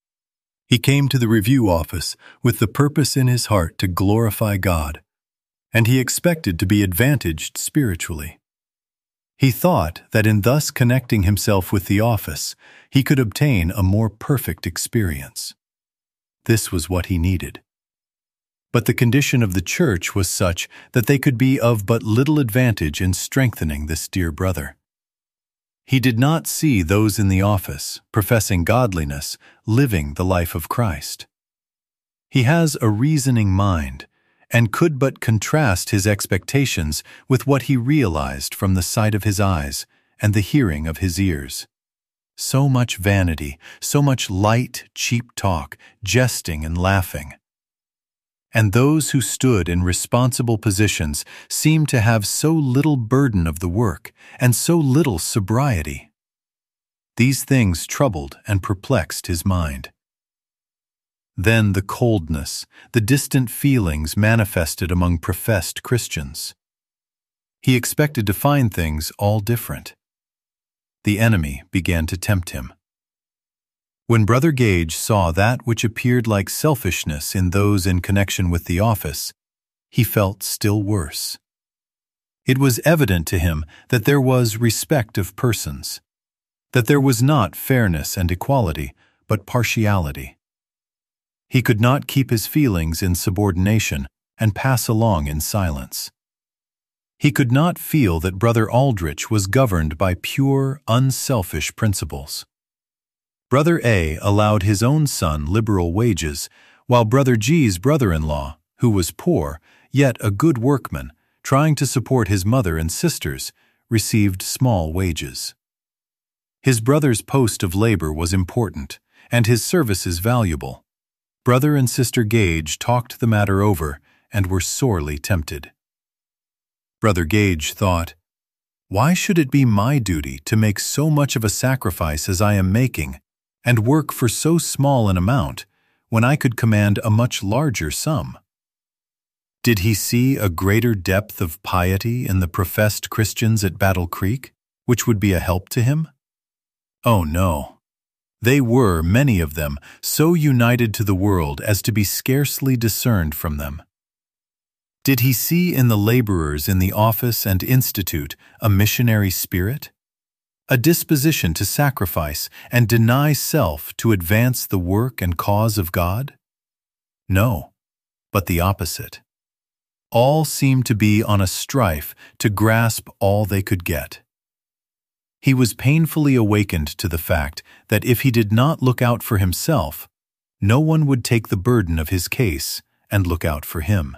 He came to the review office with the purpose in his heart to glorify God, and he expected to be advantaged spiritually. He thought that in thus connecting himself with the office, he could obtain a more perfect experience. This was what he needed. But the condition of the church was such that they could be of but little advantage in strengthening this dear brother. He did not see those in the office, professing godliness, living the life of Christ. He has a reasoning mind, and could but contrast his expectations with what he realized from the sight of his eyes and the hearing of his ears. So much vanity, so much light, cheap talk, jesting and laughing. And those who stood in responsible positions seemed to have so little burden of the work and so little sobriety. These things troubled and perplexed his mind. Then the coldness, the distant feelings manifested among professed Christians. He expected to find things all different. The enemy began to tempt him. When Brother Gage saw that which appeared like selfishness in those in connection with the office, he felt still worse. It was evident to him that there was respect of persons, that there was not fairness and equality, but partiality. He could not keep his feelings in subordination and pass along in silence. He could not feel that Brother Aldrich was governed by pure, unselfish principles. Brother A allowed his own son liberal wages, while Brother G's brother-in-law, who was poor, yet a good workman, trying to support his mother and sisters, received small wages. His brother's post of labor was important, and his services valuable. Brother and Sister Gage talked the matter over and were sorely tempted. Brother Gage thought, "Why should it be my duty to make so much of a sacrifice as I am making, and work for so small an amount, when I could command a much larger sum?" Did he see a greater depth of piety in the professed Christians at Battle Creek, which would be a help to him? Oh no. They were, many of them, so united to the world as to be scarcely discerned from them. Did he see in the laborers in the office and institute a missionary spirit? A disposition to sacrifice and deny self to advance the work and cause of God? No, but the opposite. All seemed to be on a strife to grasp all they could get. He was painfully awakened to the fact that if he did not look out for himself, no one would take the burden of his case and look out for him.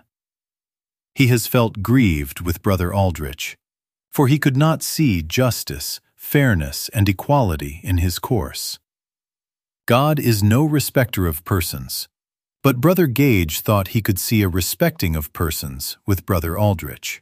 He has felt grieved with Brother Aldrich, for he could not see justice, fairness, and equality in his course. God is no respecter of persons, but Brother Gage thought he could see a respecting of persons with Brother Aldrich.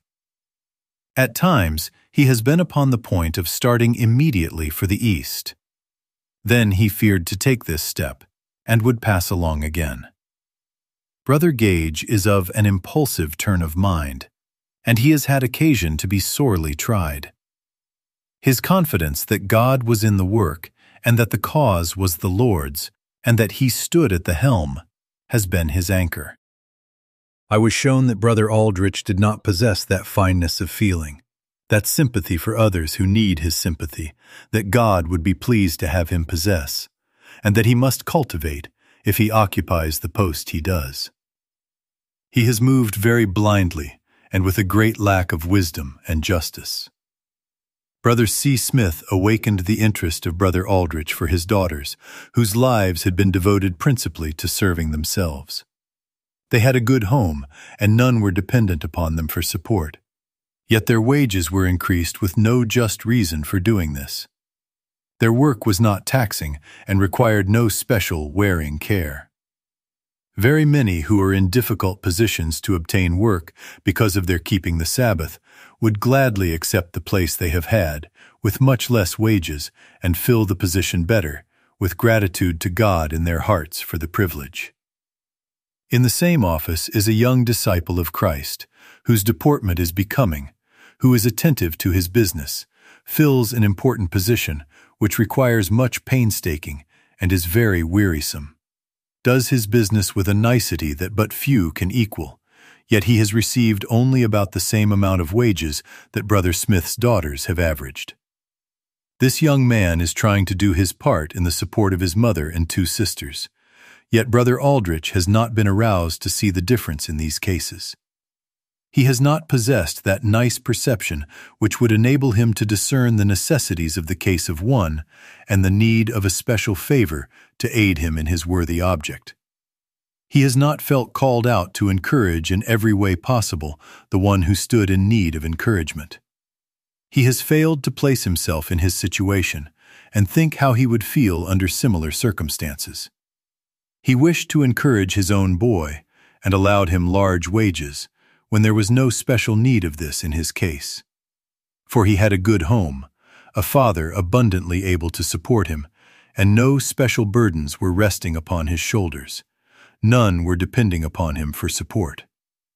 At times, he has been upon the point of starting immediately for the east. Then he feared to take this step, and would pass along again. Brother Gage is of an impulsive turn of mind, and he has had occasion to be sorely tried. His confidence that God was in the work, and that the cause was the Lord's, and that he stood at the helm, has been his anchor. I was shown that Brother Aldrich did not possess that fineness of feeling, that sympathy for others who need his sympathy, that God would be pleased to have him possess, and that he must cultivate if he occupies the post he does. He has moved very blindly and with a great lack of wisdom and justice. Brother C. Smith awakened the interest of Brother Aldrich for his daughters, whose lives had been devoted principally to serving themselves. They had a good home, and none were dependent upon them for support. Yet their wages were increased with no just reason for doing this. Their work was not taxing and required no special wearing care. Very many who are in difficult positions to obtain work because of their keeping the Sabbath would gladly accept the place they have had, with much less wages, and fill the position better, with gratitude to God in their hearts for the privilege. In the same office is a young disciple of Christ, whose deportment is becoming, who is attentive to his business, fills an important position which requires much painstaking and is very wearisome, does his business with a nicety that but few can equal, yet he has received only about the same amount of wages that Brother Smith's daughters have averaged. This young man is trying to do his part in the support of his mother and two sisters, yet Brother Aldrich has not been aroused to see the difference in these cases. He has not possessed that nice perception which would enable him to discern the necessities of the case of one and the need of a special favor to aid him in his worthy object. He has not felt called out to encourage in every way possible the one who stood in need of encouragement. He has failed to place himself in his situation and think how he would feel under similar circumstances. He wished to encourage his own boy and allowed him large wages, when there was no special need of this in his case. For he had a good home, a father abundantly able to support him, and no special burdens were resting upon his shoulders. None were depending upon him for support.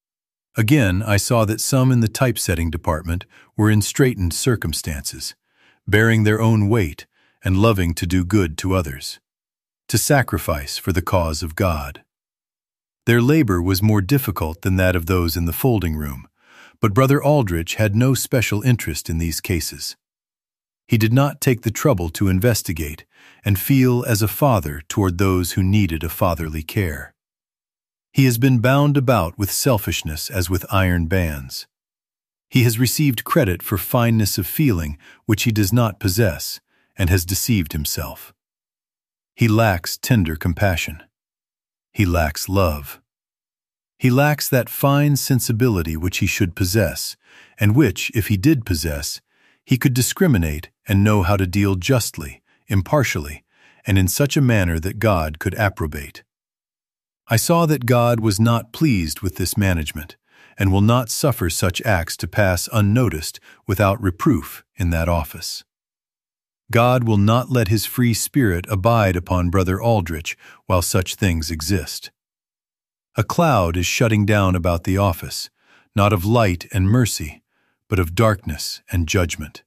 Again, I saw that some in the typesetting department were in straitened circumstances, bearing their own weight and loving to do good to others, to sacrifice for the cause of God. Their labor was more difficult than that of those in the folding room, but Brother Aldrich had no special interest in these cases. He did not take the trouble to investigate and feel as a father toward those who needed a fatherly care. He has been bound about with selfishness as with iron bands. He has received credit for fineness of feeling which he does not possess, and has deceived himself. He lacks tender compassion. He lacks love. He lacks that fine sensibility which he should possess, and which, if he did possess, he could discriminate and know how to deal justly, impartially, and in such a manner that God could approbate. I saw that God was not pleased with this management, and will not suffer such acts to pass unnoticed without reproof in that office. God will not let his free spirit abide upon Brother Aldrich while such things exist. A cloud is shutting down about the office, not of light and mercy, but of darkness and judgment.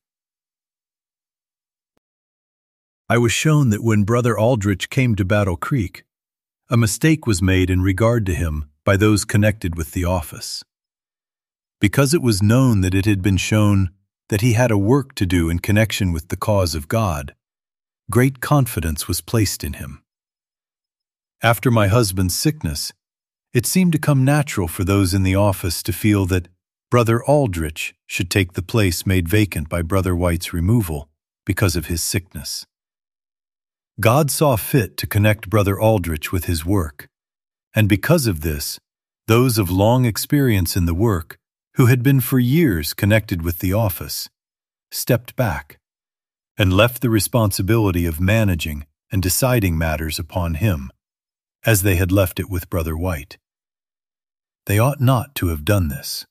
I was shown that when Brother Aldrich came to Battle Creek, a mistake was made in regard to him by those connected with the office. Because it was known that it had been shown that he had a work to do in connection with the cause of God, great confidence was placed in him. After my husband's sickness, it seemed to come natural for those in the office to feel that Brother Aldrich should take the place made vacant by Brother White's removal because of his sickness. God saw fit to connect Brother Aldrich with his work, and because of this, those of long experience in the work, who had been for years connected with the office, stepped back and left the responsibility of managing and deciding matters upon him, as they had left it with Brother White. They ought not to have done this.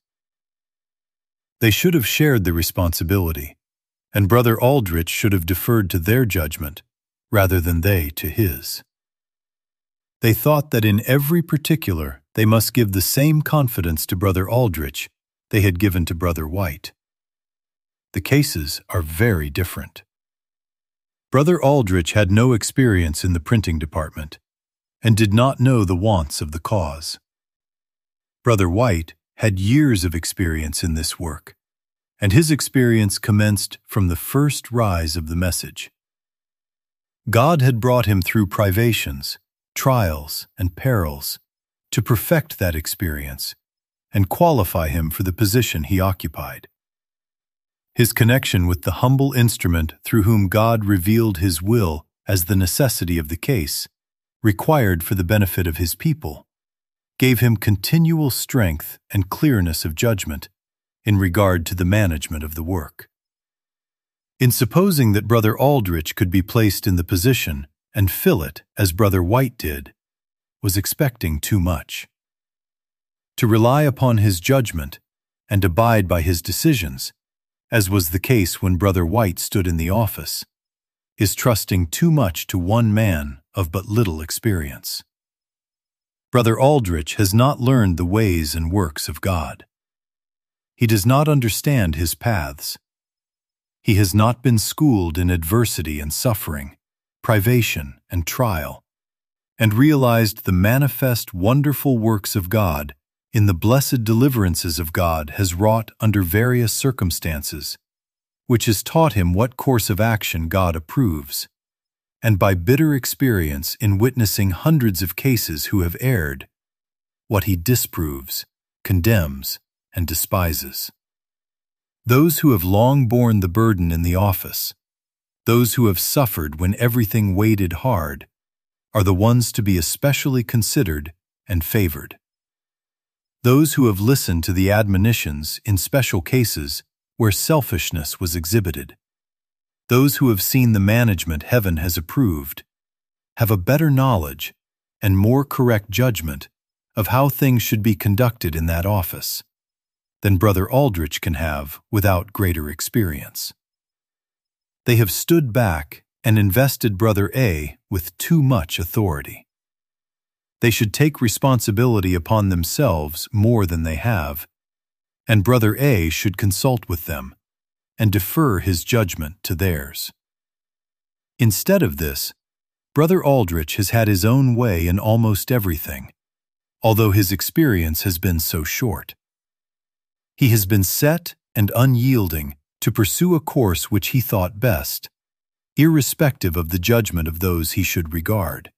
They should have shared the responsibility, and Brother Aldrich should have deferred to their judgment rather than they to his. They thought that in every particular they must give the same confidence to Brother Aldrich they had given to Brother White. The cases are very different. Brother Aldrich had no experience in the printing department and did not know the wants of the cause. Brother White had years of experience in this work, and his experience commenced from the first rise of the message. God had brought him through privations, trials, and perils to perfect that experience and qualify him for the position he occupied. His connection with the humble instrument through whom God revealed his will as the necessity of the case, required for the benefit of his people, gave him continual strength and clearness of judgment in regard to the management of the work. In supposing that Brother Aldrich could be placed in the position and fill it as Brother White did, was expecting too much. To rely upon his judgment and abide by his decisions, as was the case when Brother White stood in the office, is trusting too much to one man of but little experience. Brother Aldrich has not learned the ways and works of God. He does not understand his paths. He has not been schooled in adversity and suffering, privation and trial, and realized the manifest wonderful works of God in the blessed deliverances of God has wrought under various circumstances, which has taught him what course of action God approves, and by bitter experience in witnessing hundreds of cases who have erred, what he disproves, condemns, and despises. Those who have long borne the burden in the office, those who have suffered when everything weighted hard, are the ones to be especially considered and favored. Those who have listened to the admonitions in special cases where selfishness was exhibited, those who have seen the management heaven has approved, have a better knowledge and more correct judgment of how things should be conducted in that office than Brother Aldrich can have without greater experience. They have stood back and invested Brother A with too much authority. They should take responsibility upon themselves more than they have, and Brother A should consult with them and defer his judgment to theirs. Instead of this, Brother Aldrich has had his own way in almost everything, although his experience has been so short. He has been set and unyielding to pursue a course which he thought best, irrespective of the judgment of those he should regard.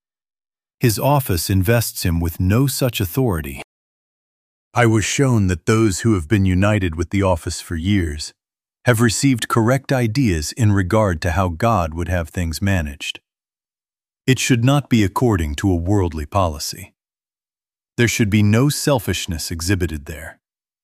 His office invests him with no such authority. I was shown that those who have been united with the office for years have received correct ideas in regard to how God would have things managed. It should not be according to a worldly policy. There should be no selfishness exhibited there.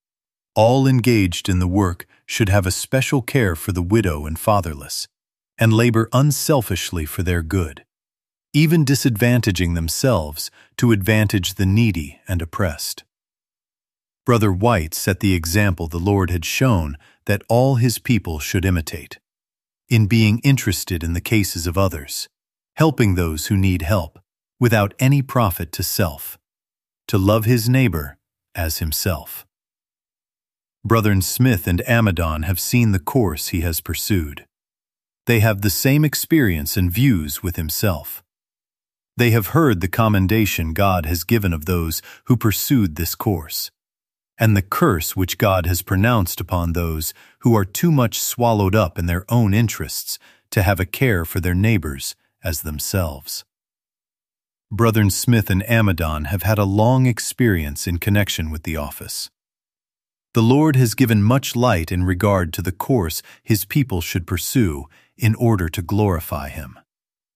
All engaged in the work should have a special care for the widow and fatherless, and labor unselfishly for their good, even disadvantaging themselves to advantage the needy and oppressed. Brother White set the example the Lord had shown that all his people should imitate, in being interested in the cases of others, helping those who need help, without any profit to self, to love his neighbor as himself. Brethren Smith and Amadon have seen the course he has pursued. They have the same experience and views with himself. They have heard the commendation God has given of those who pursued this course, and the curse which God has pronounced upon those who are too much swallowed up in their own interests to have a care for their neighbors as themselves. Brethren Smith and Amadon have had a long experience in connection with the office. The Lord has given much light in regard to the course his people should pursue in order to glorify him.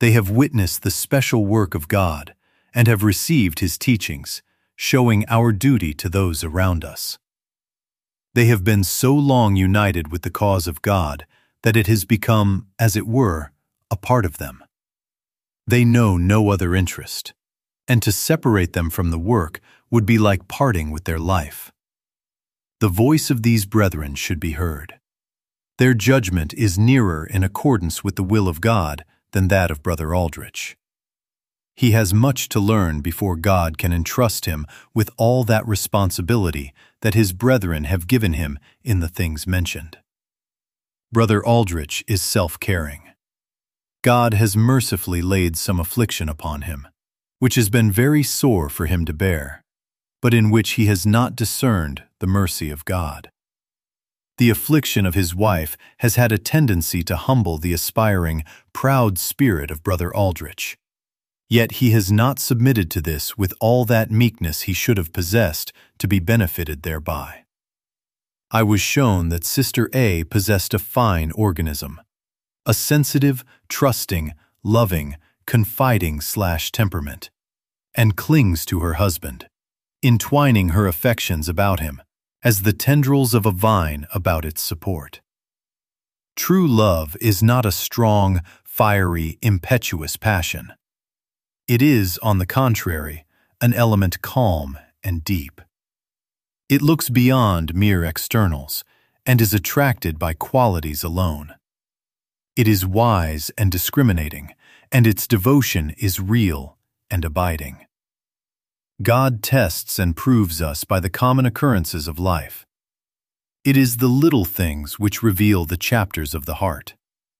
They have witnessed the special work of God and have received His teachings, showing our duty to those around us. They have been so long united with the cause of God that it has become, as it were, a part of them. They know no other interest, and to separate them from the work would be like parting with their life. The voice of these brethren should be heard. Their judgment is nearer in accordance with the will of God than that of Brother Aldrich. He has much to learn before God can entrust him with all that responsibility that his brethren have given him in the things mentioned. Brother Aldrich is self-caring. God has mercifully laid some affliction upon him, which has been very sore for him to bear, but in which he has not discerned the mercy of God. The affliction of his wife has had a tendency to humble the aspiring, proud spirit of Brother Aldrich. Yet he has not submitted to this with all that meekness he should have possessed to be benefited thereby. I was shown that Sister A possessed a fine organism, a sensitive, trusting, loving, confiding/temperament, and clings to her husband, entwining her affections about him as the tendrils of a vine about its support. True love is not a strong, fiery, impetuous passion. It is, on the contrary, an element calm and deep. It looks beyond mere externals and is attracted by qualities alone. It is wise and discriminating, and its devotion is real and abiding. God tests and proves us by the common occurrences of life. It is the little things which reveal the chapters of the heart.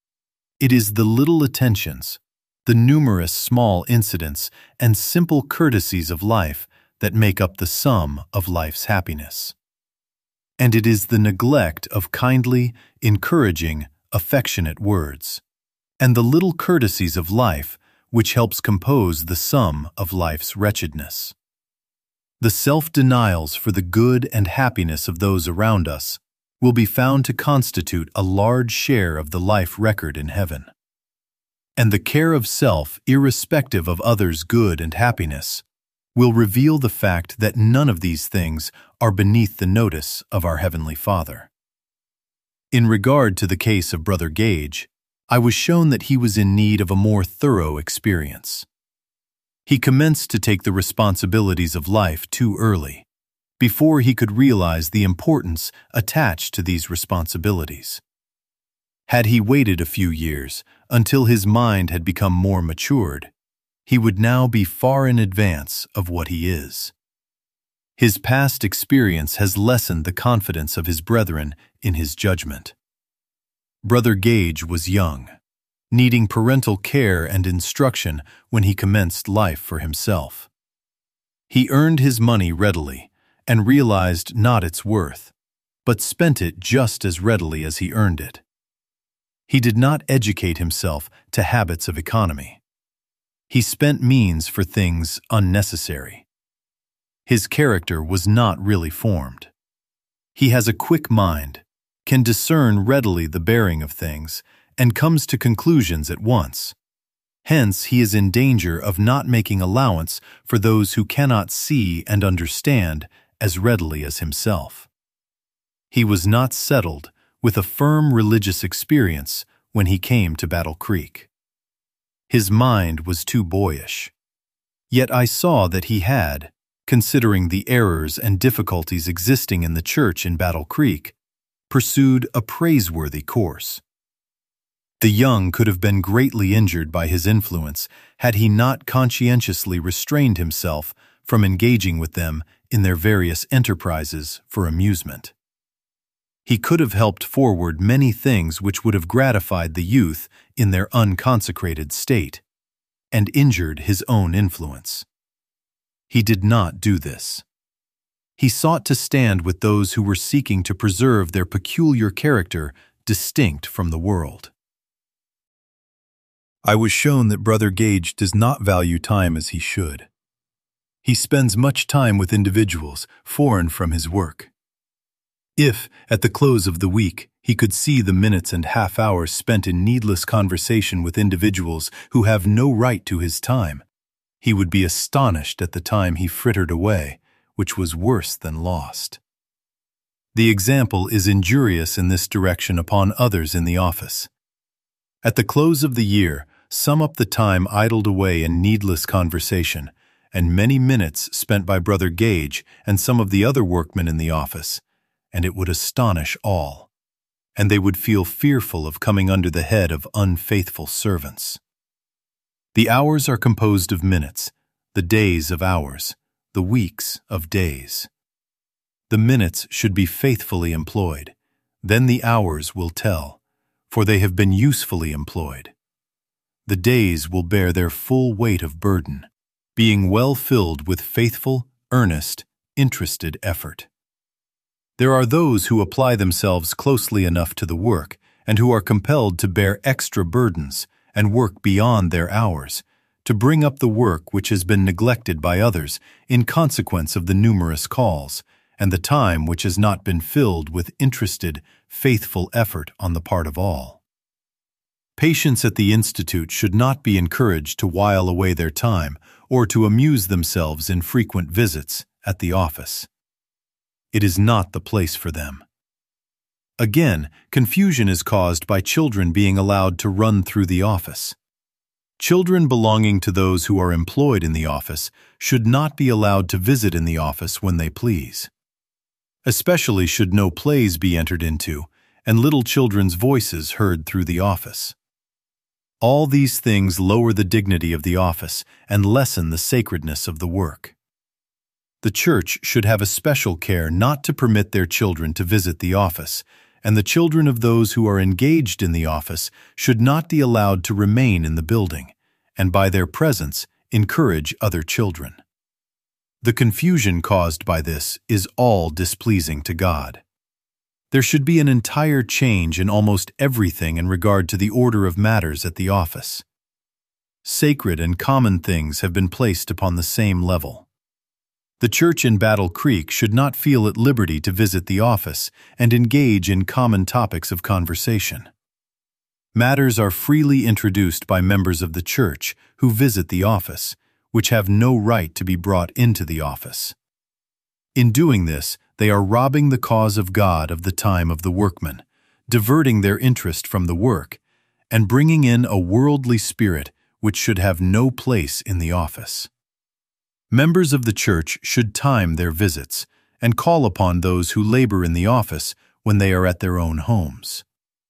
It is the little attentions, the numerous small incidents and simple courtesies of life that make up the sum of life's happiness. And it is the neglect of kindly, encouraging, affectionate words, and the little courtesies of life which helps compose the sum of life's wretchedness. The self-denials for the good and happiness of those around us will be found to constitute a large share of the life record in heaven. And the care of self, irrespective of others' good and happiness, will reveal the fact that none of these things are beneath the notice of our Heavenly Father. In regard to the case of Brother Gage, I was shown that he was in need of a more thorough experience. He commenced to take the responsibilities of life too early, before he could realize the importance attached to these responsibilities. Had he waited a few years until his mind had become more matured, he would now be far in advance of what he is. His past experience has lessened the confidence of his brethren in his judgment. Brother Gage was young, needing parental care and instruction when he commenced life for himself. He earned his money readily and realized not its worth, but spent it just as readily as he earned it. He did not educate himself to habits of economy. He spent means for things unnecessary. His character was not really formed. He has a quick mind, can discern readily the bearing of things, and comes to conclusions at once. Hence, he is in danger of not making allowance for those who cannot see and understand as readily as himself. He was not settled with a firm religious experience when he came to Battle Creek. His mind was too boyish. Yet I saw that he had, considering the errors and difficulties existing in the church in Battle Creek, pursued a praiseworthy course. The young could have been greatly injured by his influence had he not conscientiously restrained himself from engaging with them in their various enterprises for amusement. He could have helped forward many things which would have gratified the youth in their unconsecrated state, and injured his own influence. He did not do this. He sought to stand with those who were seeking to preserve their peculiar character distinct from the world. I was shown that Brother Gage does not value time as he should. He spends much time with individuals foreign from his work. If, at the close of the week, He could see the minutes and half-hours spent in needless conversation with individuals who have no right to his time. He would be astonished at the time he frittered away, which was worse than lost. The example is injurious in this direction upon others in the office. At the close of the year, sum up the time idled away in needless conversation, and many minutes spent by Brother Gage and some of the other workmen in the office, and it would astonish all, and they would feel fearful of coming under the head of unfaithful servants. The hours are composed of minutes, the days of hours, the weeks of days. The minutes should be faithfully employed, then the hours will tell, for they have been usefully employed. The days will bear their full weight of burden, being well filled with faithful, earnest, interested effort. There are those who apply themselves closely enough to the work and who are compelled to bear extra burdens and work beyond their hours, to bring up the work which has been neglected by others in consequence of the numerous calls, and the time which has not been filled with interested, faithful effort on the part of all. Patients at the Institute should not be encouraged to while away their time or to amuse themselves in frequent visits at the office. It is not the place for them. Again, confusion is caused by children being allowed to run through the office. Children belonging to those who are employed in the office should not be allowed to visit in the office when they please. Especially should no plays be entered into, and little children's voices heard through the office. All these things lower the dignity of the office and lessen the sacredness of the work. The church should have a special care not to permit their children to visit the office, and the children of those who are engaged in the office should not be allowed to remain in the building, and by their presence encourage other children. The confusion caused by this is all displeasing to God. There should be an entire change in almost everything in regard to the order of matters at the office. Sacred and common things have been placed upon the same level. The church in Battle Creek should not feel at liberty to visit the office and engage in common topics of conversation. Matters are freely introduced by members of the church who visit the office, which have no right to be brought into the office. In doing this, they are robbing the cause of God of the time of the workmen, diverting their interest from the work, and bringing in a worldly spirit which should have no place in the office. Members of the church should time their visits and call upon those who labor in the office when they are at their own homes.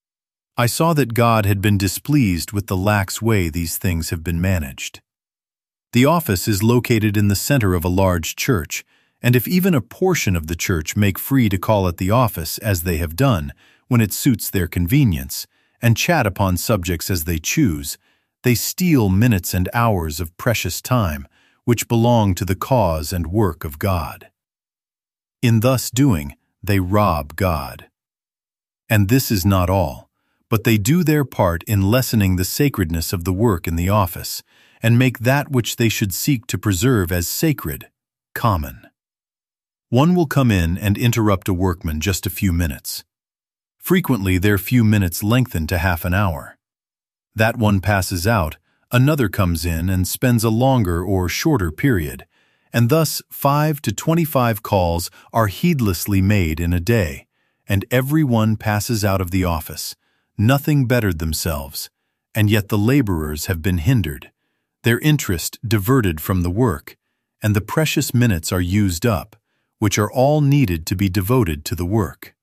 I saw that God had been displeased with the lax way these things have been managed. The office is located in the center of a large church, and if even a portion of the church make free to call at the office as they have done, when it suits their convenience, and chat upon subjects as they choose, they steal minutes and hours of precious time, which belong to the cause and work of God. In thus doing, they rob God. And this is not all, but they do their part in lessening the sacredness of the work in the office, and make that which they should seek to preserve as sacred, common. One will come in and interrupt a workman just a few minutes. Frequently, their few minutes lengthen to half an hour. That one passes out, another comes in and spends a longer or shorter period, and thus 5 to 25 calls are heedlessly made in a day, and every one passes out of the office, nothing bettered themselves, and yet the laborers have been hindered, their interest diverted from the work, and the precious minutes are used up, which are all needed to be devoted to the work.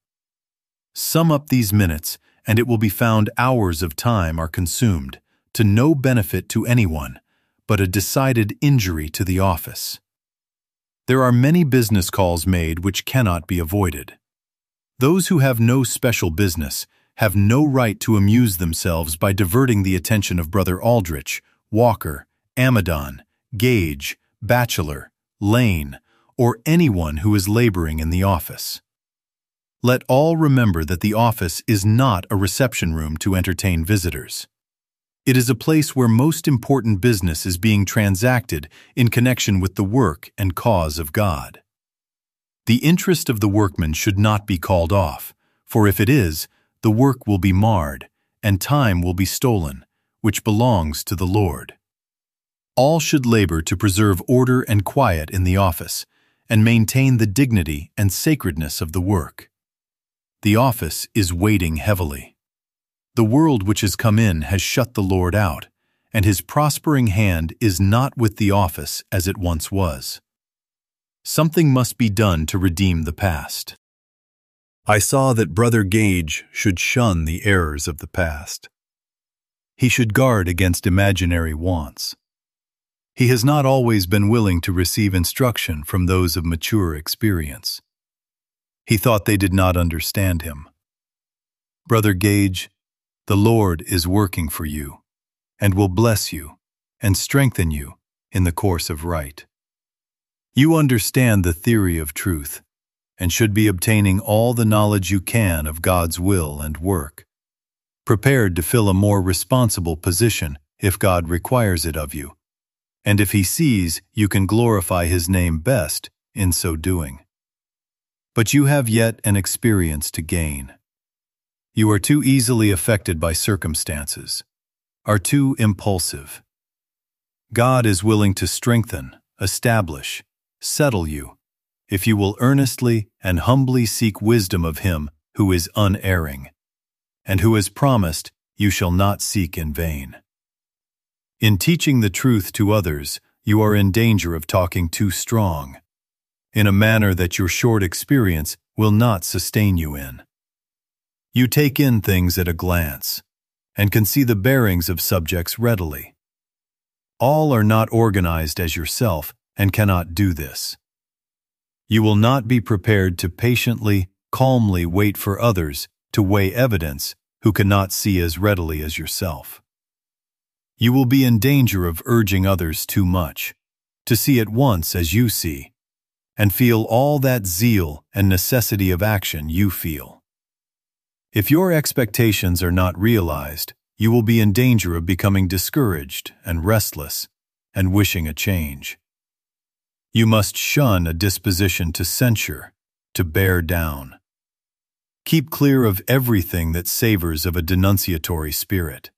Sum up these minutes, and it will be found hours of time are consumed, to no benefit to anyone, but a decided injury to the office. There are many business calls made which cannot be avoided. Those who have no special business have no right to amuse themselves by diverting the attention of Brother Aldrich, Walker, Amadon, Gage, Batchelor, Lane, or anyone who is laboring in the office. Let all remember that the office is not a reception room to entertain visitors. It is a place where most important business is being transacted in connection with the work and cause of God. The interest of the workman should not be called off, for if it is, the work will be marred, and time will be stolen, which belongs to the Lord. All should labor to preserve order and quiet in the office, and maintain the dignity and sacredness of the work. The office is weighting heavily. The world which has come in has shut the Lord out, and his prospering hand is not with the office as it once was. Something must be done to redeem the past. I saw that Brother Gage should shun the errors of the past. He should guard against imaginary wants. He has not always been willing to receive instruction from those of mature experience. He thought they did not understand him. Brother Gage, the Lord is working for you, and will bless you and strengthen you in the course of right. You understand the theory of truth, and should be obtaining all the knowledge you can of God's will and work, prepared to fill a more responsible position if God requires it of you, and if He sees you can glorify His name best in so doing. But you have yet an experience to gain. You are too easily affected by circumstances, are too impulsive. God is willing to strengthen, establish, settle you, if you will earnestly and humbly seek wisdom of Him who is unerring, and who has promised you shall not seek in vain. In teaching the truth to others, you are in danger of talking too strong, in a manner that your short experience will not sustain you in. You take in things at a glance, and can see the bearings of subjects readily. All are not organized as yourself, and cannot do this. You will not be prepared to patiently, calmly wait for others to weigh evidence who cannot see as readily as yourself. You will be in danger of urging others too much, to see at once as you see, and feel all that zeal and necessity of action you feel. If your expectations are not realized, you will be in danger of becoming discouraged and restless and wishing a change. You must shun a disposition to censure, to bear down. Keep clear of everything that savors of a denunciatory spirit.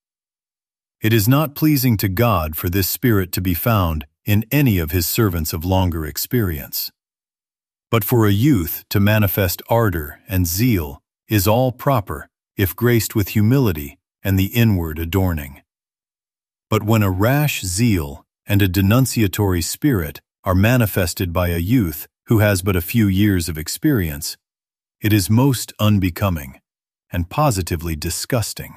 It is not pleasing to God for this spirit to be found in any of His servants of longer experience. But for a youth to manifest ardor and zeal is all proper if graced with humility and the inward adorning. But when a rash zeal and a denunciatory spirit are manifested by a youth who has but a few years of experience, it is most unbecoming and positively disgusting.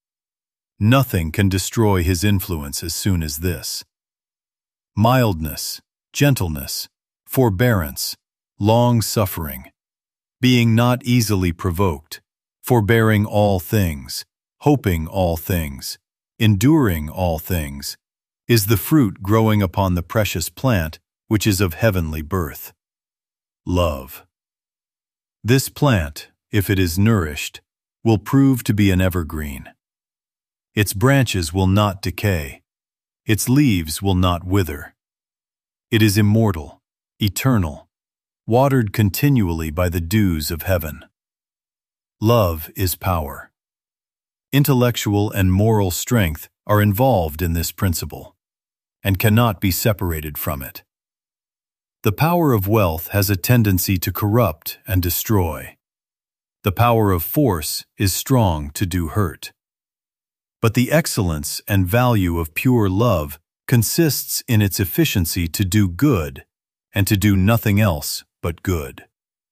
Nothing can destroy his influence as soon as this. Mildness, gentleness, forbearance, long-suffering, being not easily provoked, forbearing all things, hoping all things, enduring all things, is the fruit growing upon the precious plant which is of heavenly birth. Love. This plant, if it is nourished, will prove to be an evergreen. Its branches will not decay. Its leaves will not wither. It is immortal, eternal, watered continually by the dews of heaven. Love is power. Intellectual and moral strength are involved in this principle, and cannot be separated from it. The power of wealth has a tendency to corrupt and destroy. The power of force is strong to do hurt. But the excellence and value of pure love consists in its efficiency to do good and to do nothing else but good.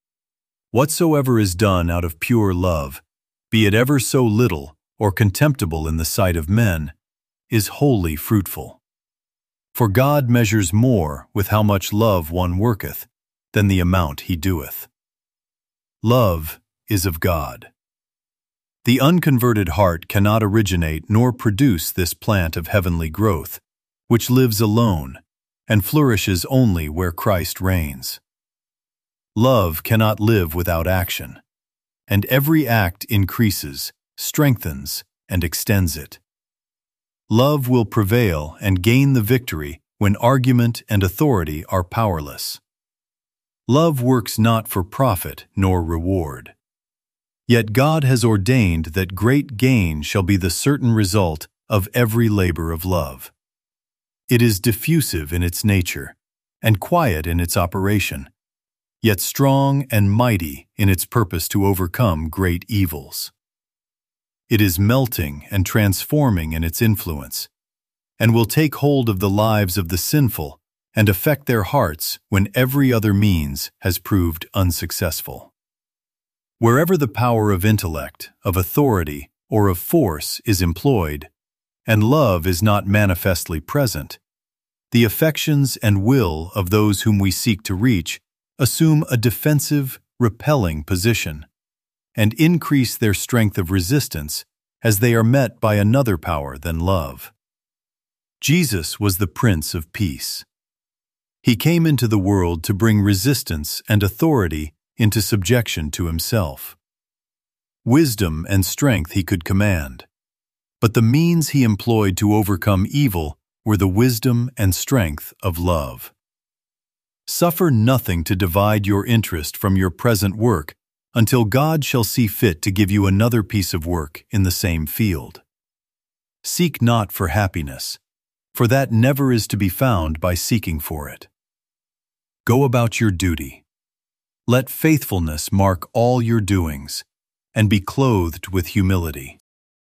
Whatsoever is done out of pure love, be it ever so little or contemptible in the sight of men, is wholly fruitful. For God measures more with how much love one worketh than the amount he doeth. Love is of God. The unconverted heart cannot originate nor produce this plant of heavenly growth, which lives alone and flourishes only where Christ reigns. Love cannot live without action, and every act increases, strengthens, and extends it. Love will prevail and gain the victory when argument and authority are powerless. Love works not for profit nor reward. Yet God has ordained that great gain shall be the certain result of every labor of love. It is diffusive in its nature, and quiet in its operation, yet strong and mighty in its purpose to overcome great evils. It is melting and transforming in its influence, and will take hold of the lives of the sinful and affect their hearts when every other means has proved unsuccessful. Wherever the power of intellect, of authority, or of force is employed, and love is not manifestly present, the affections and will of those whom we seek to reach assume a defensive, repelling position, and increase their strength of resistance as they are met by another power than love. Jesus was the Prince of Peace. He came into the world to bring resistance and authority into subjection to himself. Wisdom and strength he could command, but the means he employed to overcome evil were the wisdom and strength of love. Suffer nothing to divide your interest from your present work until God shall see fit to give you another piece of work in the same field. Seek not for happiness, for that never is to be found by seeking for it. Go about your duty. Let faithfulness mark all your doings, and be clothed with humility.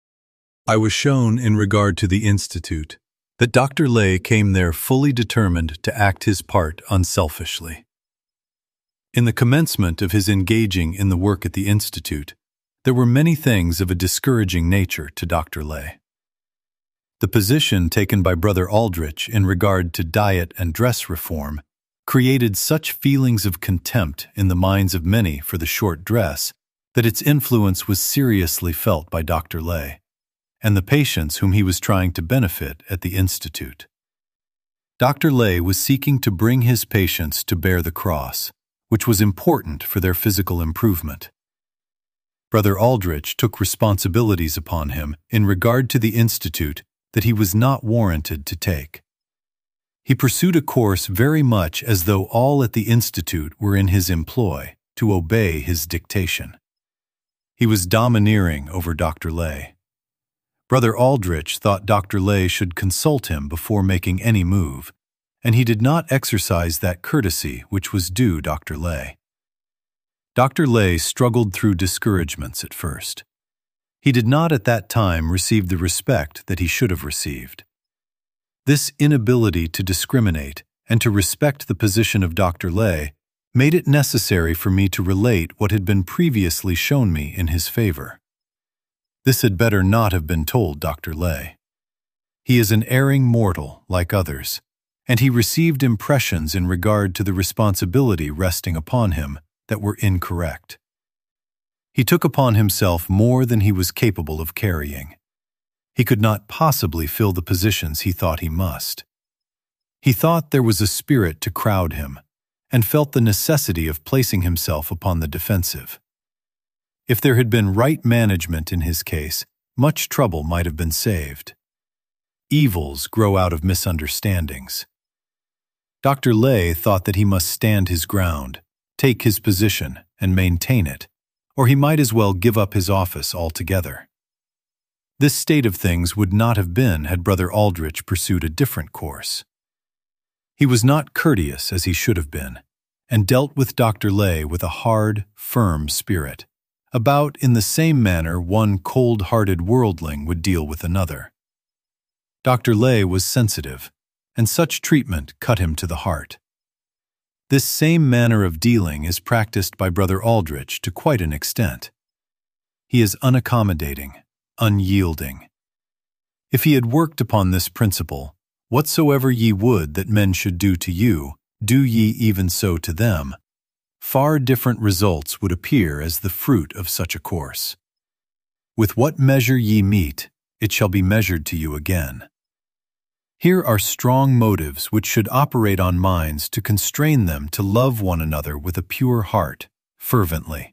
I was shown in regard to the Institute that Dr. Lay came there fully determined to act his part unselfishly. In the commencement of his engaging in the work at the Institute, there were many things of a discouraging nature to Dr. Lay. The position taken by Brother Aldrich in regard to diet and dress reform created such feelings of contempt in the minds of many for the short dress that its influence was seriously felt by Dr. Lay and the patients whom he was trying to benefit at the Institute. Dr. Lay was seeking to bring his patients to bear the cross, which was important for their physical improvement. Brother Aldrich took responsibilities upon him in regard to the Institute that he was not warranted to take. He pursued a course very much as though all at the Institute were in his employ to obey his dictation. He was domineering over Dr. Lay. Brother Aldrich thought Dr. Lay should consult him before making any move, and he did not exercise that courtesy which was due Dr. Lay. Dr. Lay struggled through discouragements at first. He did not at that time receive the respect that he should have received. This inability to discriminate and to respect the position of Dr. Lay made it necessary for me to relate what had been previously shown me in his favor. This had better not have been told Dr. Lay. He is an erring mortal like others, and he received impressions in regard to the responsibility resting upon him that were incorrect. He took upon himself more than he was capable of carrying. He could not possibly fill the positions he thought he must. He thought there was a spirit to crowd him, and felt the necessity of placing himself upon the defensive. If there had been right management in his case, much trouble might have been saved. Evils grow out of misunderstandings. Dr. Lay thought that he must stand his ground, take his position, and maintain it, or he might as well give up his office altogether. This state of things would not have been had Brother Aldrich pursued a different course. He was not courteous as he should have been, and dealt with Dr. Lay with a hard, firm spirit, about in the same manner one cold-hearted worldling would deal with another. Dr. Lay was sensitive, and such treatment cut him to the heart. This same manner of dealing is practiced by Brother Aldrich to quite an extent. He is unaccommodating, unyielding. If he had worked upon this principle, whatsoever ye would that men should do to you, do ye even so to them, far different results would appear as the fruit of such a course. With what measure ye meet, it shall be measured to you again. Here are strong motives which should operate on minds to constrain them to love one another with a pure heart, fervently.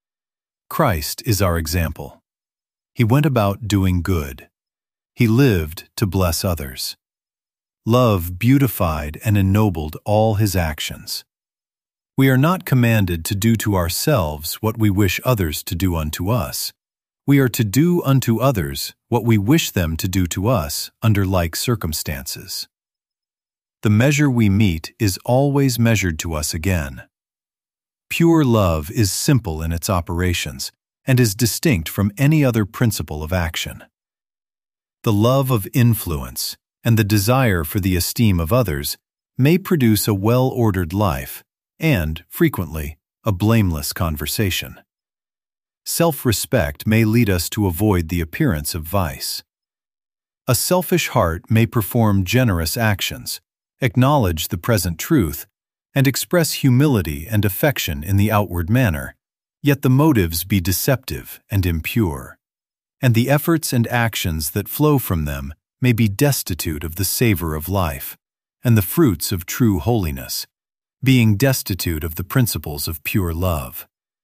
Christ is our example. He went about doing good. He lived to bless others. Love beautified and ennobled all his actions. We are not commanded to do to ourselves what we wish others to do unto us. We are to do unto others what we wish them to do to us under like circumstances. The measure we meet is always measured to us again. Pure love is simple in its operations and is distinct from any other principle of action. The love of influence and the desire for the esteem of others may produce a well-ordered life and, frequently, a blameless conversation. Self-respect may lead us to avoid the appearance of vice. A selfish heart may perform generous actions, acknowledge the present truth, and express humility and affection in the outward manner, yet the motives be deceptive and impure, and the efforts and actions that flow from them may be destitute of the savor of life and the fruits of true holiness, being destitute of the principles of pure love.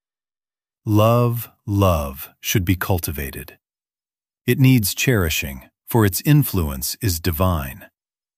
Love should be cultivated. It needs cherishing, for its influence is divine.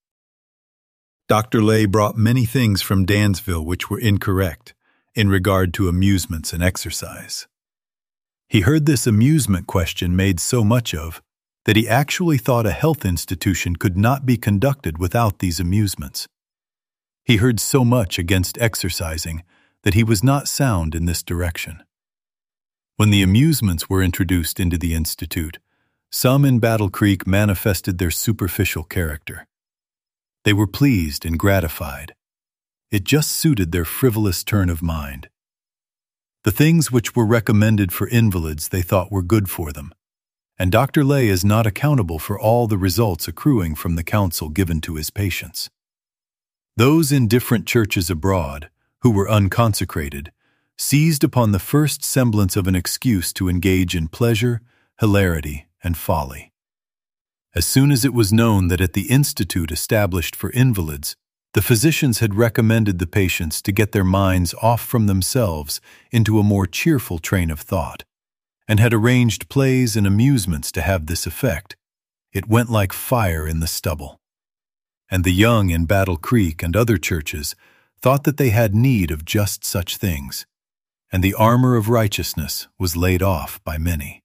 Dr. Lay brought many things from Dansville which were incorrect in regard to amusements and exercise. He heard this amusement question made so much of that he actually thought a health institution could not be conducted without these amusements. He heard so much against exercising that he was not sound in this direction. When the amusements were introduced into the institute, some in Battle Creek manifested their superficial character. They were pleased and gratified. It just suited their frivolous turn of mind. The things which were recommended for invalids they thought were good for them, and Dr. Lay is not accountable for all the results accruing from the counsel given to his patients. Those in different churches abroad, who were unconsecrated, seized upon the first semblance of an excuse to engage in pleasure, hilarity, and folly. As soon as it was known that at the institute established for invalids, the physicians had recommended the patients to get their minds off from themselves into a more cheerful train of thought, and had arranged plays and amusements to have this effect, it went like fire in the stubble. And the young in Battle Creek and other churches thought that they had need of just such things, and the armor of righteousness was laid off by many.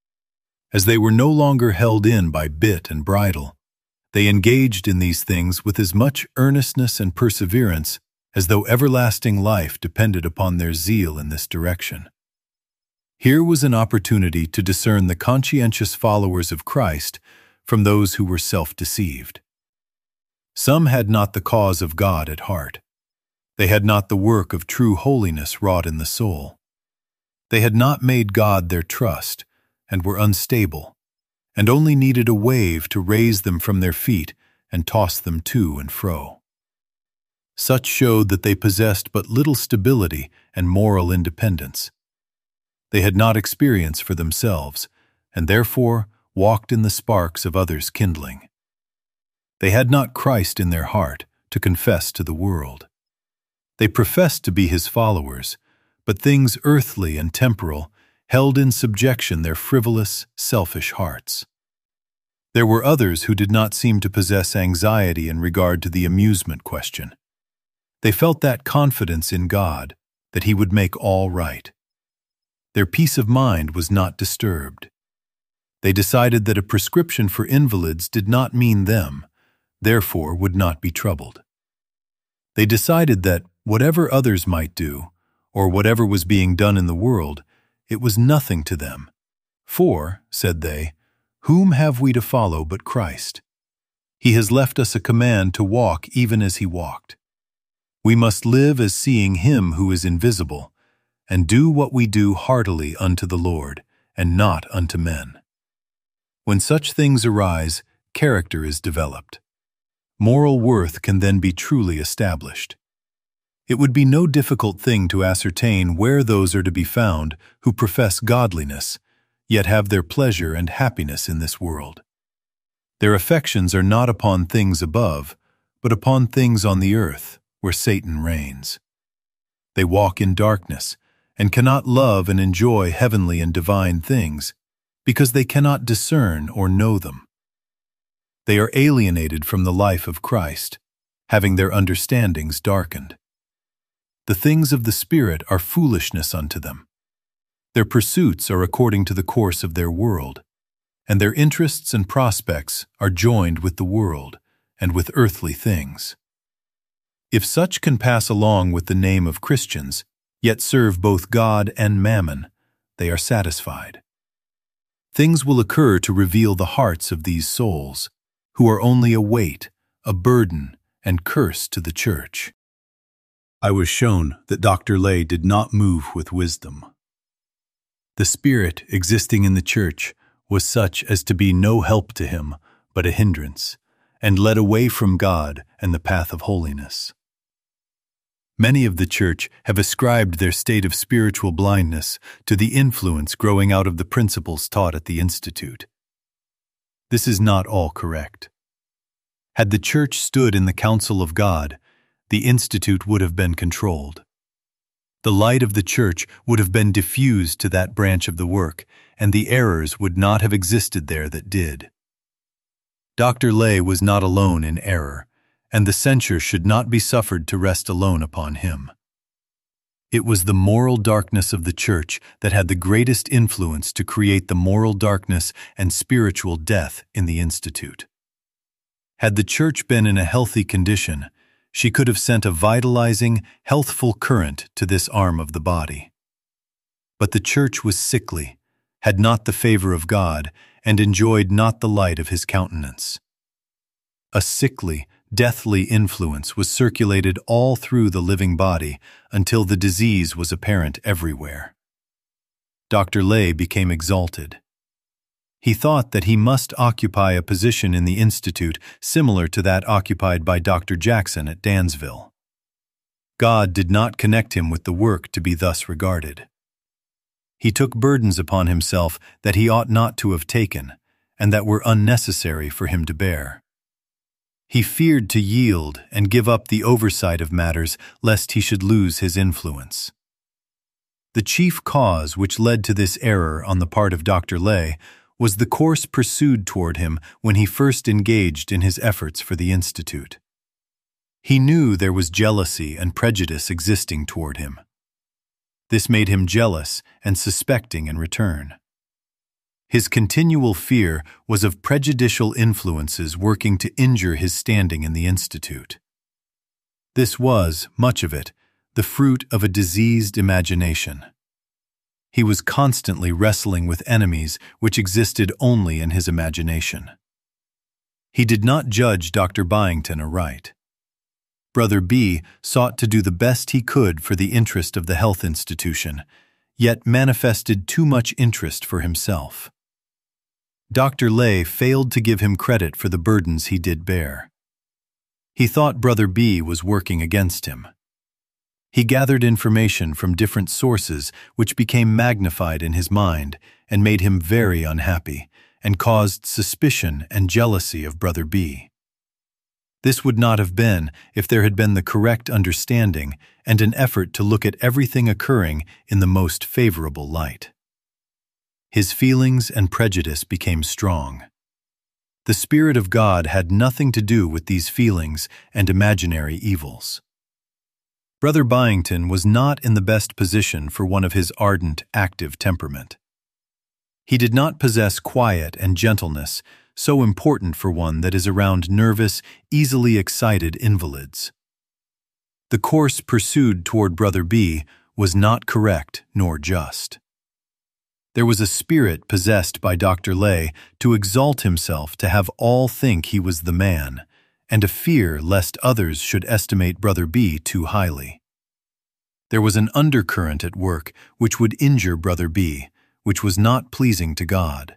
As they were no longer held in by bit and bridle, they engaged in these things with as much earnestness and perseverance as though everlasting life depended upon their zeal in this direction. Here was an opportunity to discern the conscientious followers of Christ from those who were self-deceived. Some had not the cause of God at heart. They had not the work of true holiness wrought in the soul. They had not made God their trust, and were unstable, and only needed a wave to raise them from their feet and toss them to and fro. Such showed that they possessed but little stability and moral independence. They had not experience for themselves, and therefore walked in the sparks of others' kindling. They had not Christ in their heart to confess to the world. They professed to be his followers, but things earthly and temporal held in subjection their frivolous, selfish hearts. There were others who did not seem to possess anxiety in regard to the amusement question. They felt that confidence in God that he would make all right. Their peace of mind was not disturbed. They decided that a prescription for invalids did not mean them, therefore would not be troubled. They decided that whatever others might do, or whatever was being done in the world, it was nothing to them. For, said they, whom have we to follow but Christ? He has left us a command to walk even as he walked. We must live as seeing him who is invisible, and do what we do heartily unto the Lord, and not unto men. When such things arise, character is developed. Moral worth can then be truly established. It would be no difficult thing to ascertain where those are to be found who profess godliness, yet have their pleasure and happiness in this world. Their affections are not upon things above, but upon things on the earth, where Satan reigns. They walk in darkness, and cannot love and enjoy heavenly and divine things, because they cannot discern or know them. They are alienated from the life of Christ, having their understandings darkened. The things of the Spirit are foolishness unto them. Their pursuits are according to the course of their world, and their interests and prospects are joined with the world and with earthly things. If such can pass along with the name of Christians, yet serve both God and mammon, they are satisfied. Things will occur to reveal the hearts of these souls, who are only a weight, a burden, and curse to the church. I was shown that Dr. Lay did not move with wisdom. The spirit existing in the church was such as to be no help to him, but a hindrance, and led away from God and the path of holiness. Many of the church have ascribed their state of spiritual blindness to the influence growing out of the principles taught at the Institute. This is not all correct. Had the church stood in the counsel of God, the Institute would have been controlled. The light of the church would have been diffused to that branch of the work, and the errors would not have existed there that did. Dr. Lay was not alone in error, and the censure should not be suffered to rest alone upon him. It was the moral darkness of the church that had the greatest influence to create the moral darkness and spiritual death in the Institute. Had the church been in a healthy condition, she could have sent a vitalizing, healthful current to this arm of the body. But the church was sickly, had not the favor of God, and enjoyed not the light of his countenance. A sickly, deathly influence was circulated all through the living body until the disease was apparent everywhere. Dr. Lay became exalted. He thought that he must occupy a position in the Institute similar to that occupied by Dr. Jackson at Dansville. God did not connect him with the work to be thus regarded. He took burdens upon himself that he ought not to have taken, and that were unnecessary for him to bear. He feared to yield and give up the oversight of matters lest he should lose his influence. The chief cause which led to this error on the part of Dr. Lay was the course pursued toward him when he first engaged in his efforts for the Institute. He knew there was jealousy and prejudice existing toward him. This made him jealous and suspecting in return. His continual fear was of prejudicial influences working to injure his standing in the Institute. This was, much of it, the fruit of a diseased imagination. He was constantly wrestling with enemies which existed only in his imagination. He did not judge Dr. Byington aright. Brother B sought to do the best he could for the interest of the health institution, yet manifested too much interest for himself. Dr. Lay failed to give him credit for the burdens he did bear. He thought Brother B was working against him. He gathered information from different sources which became magnified in his mind and made him very unhappy and caused suspicion and jealousy of Brother B. This would not have been if there had been the correct understanding and an effort to look at everything occurring in the most favorable light. His feelings and prejudice became strong. The Spirit of God had nothing to do with these feelings and imaginary evils. Brother Byington was not in the best position for one of his ardent, active temperament. He did not possess quiet and gentleness so important for one that is around nervous, easily excited invalids. The course pursued toward Brother B was not correct nor just. There was a spirit possessed by Dr. Lay to exalt himself to have all think he was the man, and a fear lest others should estimate Brother B too highly. There was an undercurrent at work which would injure Brother B, which was not pleasing to God.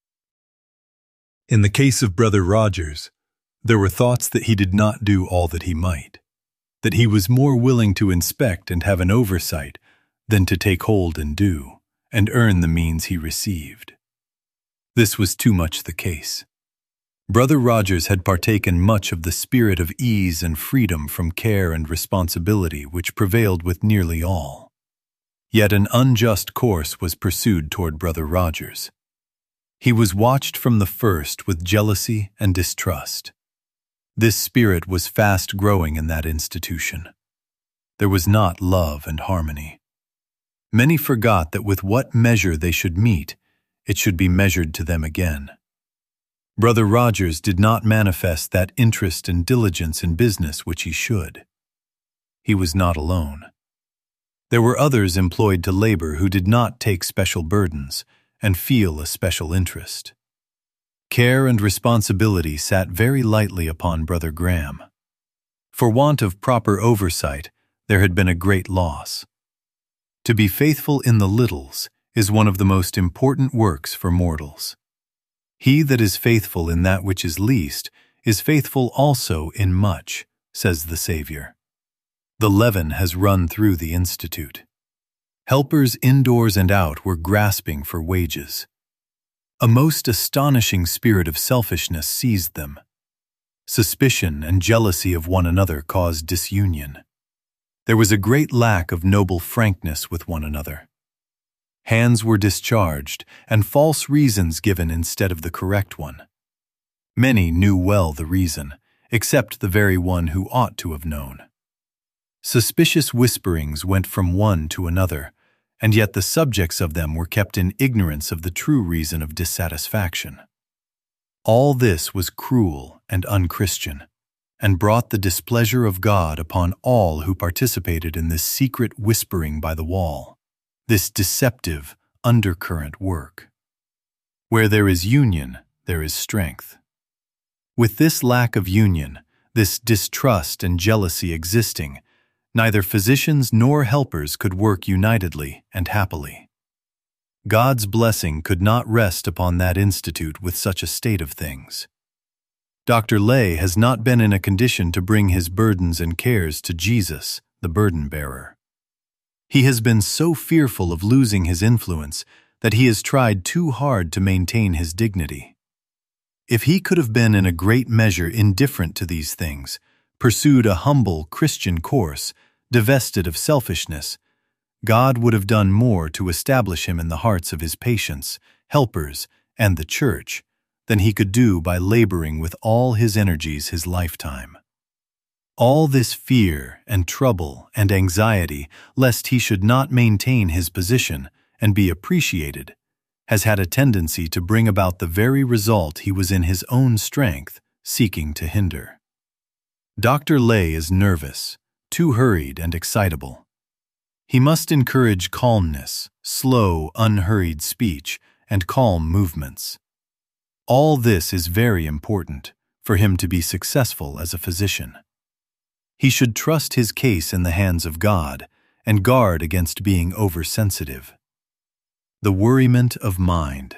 In the case of Brother Rogers, there were thoughts that he did not do all that he might, that he was more willing to inspect and have an oversight than to take hold and do, and earn the means he received. This was too much the case. Brother Rogers had partaken much of the spirit of ease and freedom from care and responsibility which prevailed with nearly all. Yet an unjust course was pursued toward Brother Rogers. He was watched from the first with jealousy and distrust. This spirit was fast growing in that institution. there was not love and harmony. Many forgot that with what measure they should meet, it should be measured to them again. Brother Rogers did not manifest that interest and diligence in business which he should. He was not alone. There were others employed to labor who did not take special burdens and feel a special interest. Care and responsibility sat very lightly upon Brother Graham. For want of proper oversight, there had been a great loss. To be faithful in the littles is one of the most important works for mortals. He that is faithful in that which is least is faithful also in much, says the Savior. The leaven has run through the institute. Helpers indoors and out were grasping for wages. A most astonishing spirit of selfishness seized them. Suspicion and jealousy of one another caused disunion. There was a great lack of noble frankness with one another. Hands were discharged, and false reasons given instead of the correct one. Many knew well the reason, except the very one who ought to have known. Suspicious whisperings went from one to another, and yet the subjects of them were kept in ignorance of the true reason of dissatisfaction. All this was cruel and unchristian, and brought the displeasure of God upon all who participated in this secret whispering by the wall, this deceptive, undercurrent work. Where there is union, there is strength. With this lack of union, this distrust and jealousy existing, neither physicians nor helpers could work unitedly and happily. God's blessing could not rest upon that institute with such a state of things. Dr. Lay has not been in a condition to bring his burdens and cares to Jesus, the burden-bearer. He has been so fearful of losing his influence that he has tried too hard to maintain his dignity. If he could have been in a great measure indifferent to these things, pursued a humble Christian course, divested of selfishness, God would have done more to establish him in the hearts of his patients, helpers, and the church than he could do by laboring with all his energies his lifetime. All this fear and trouble and anxiety, lest he should not maintain his position and be appreciated, has had a tendency to bring about the very result he was in his own strength seeking to hinder. Dr. Lay is nervous, too hurried and excitable. He must encourage calmness, slow, unhurried speech, and calm movements. All this is very important for him to be successful as a physician. He should trust his case in the hands of God and guard against being oversensitive. The worriment of mind.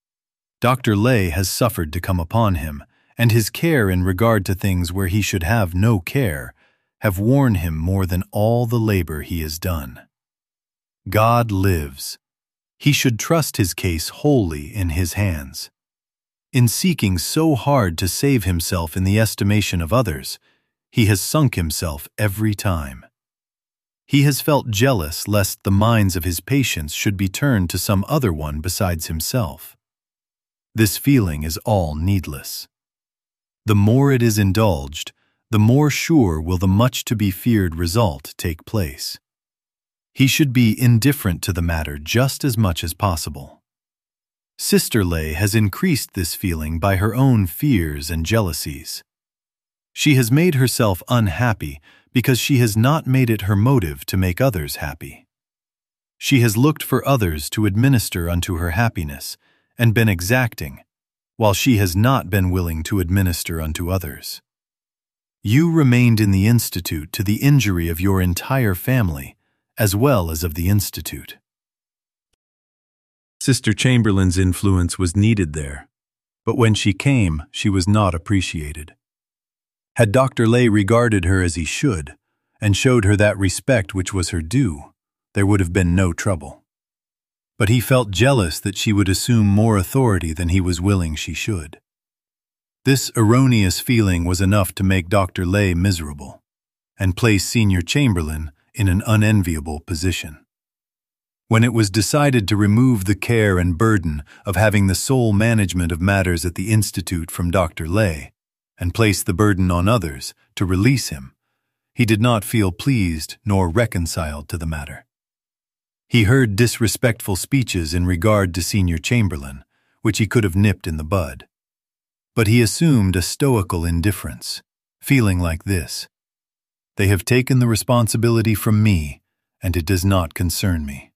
Dr. Lay has suffered to come upon him, and his care in regard to things where he should have no care have worn him more than all the labor he has done. God lives. He should trust his case wholly in his hands. In seeking so hard to save himself in the estimation of others, he has sunk himself every time. He has felt jealous lest the minds of his patients should be turned to some other one besides himself. This feeling is all needless. The more it is indulged, the more sure will the much to be feared result take place. He should be indifferent to the matter just as much as possible. Sister Lay has increased this feeling by her own fears and jealousies. She has made herself unhappy because she has not made it her motive to make others happy. She has looked for others to administer unto her happiness and been exacting, while she has not been willing to administer unto others. You remained in the institute to the injury of your entire family, as well as of the institute. Sister Chamberlain's influence was needed there, but when she came, she was not appreciated. Had Dr. Lay regarded her as he should, and showed her that respect which was her due, there would have been no trouble. But he felt jealous that she would assume more authority than he was willing she should. This erroneous feeling was enough to make Dr. Lay miserable, and place Senior Chamberlain in an unenviable position. When it was decided to remove the care and burden of having the sole management of matters at the Institute from Dr. Lay, and place the burden on others to release him, he did not feel pleased nor reconciled to the matter. He heard disrespectful speeches in regard to Senior Chamberlain, which he could have nipped in the bud. But he assumed a stoical indifference, feeling like this: they have taken the responsibility from me, and it does not concern me.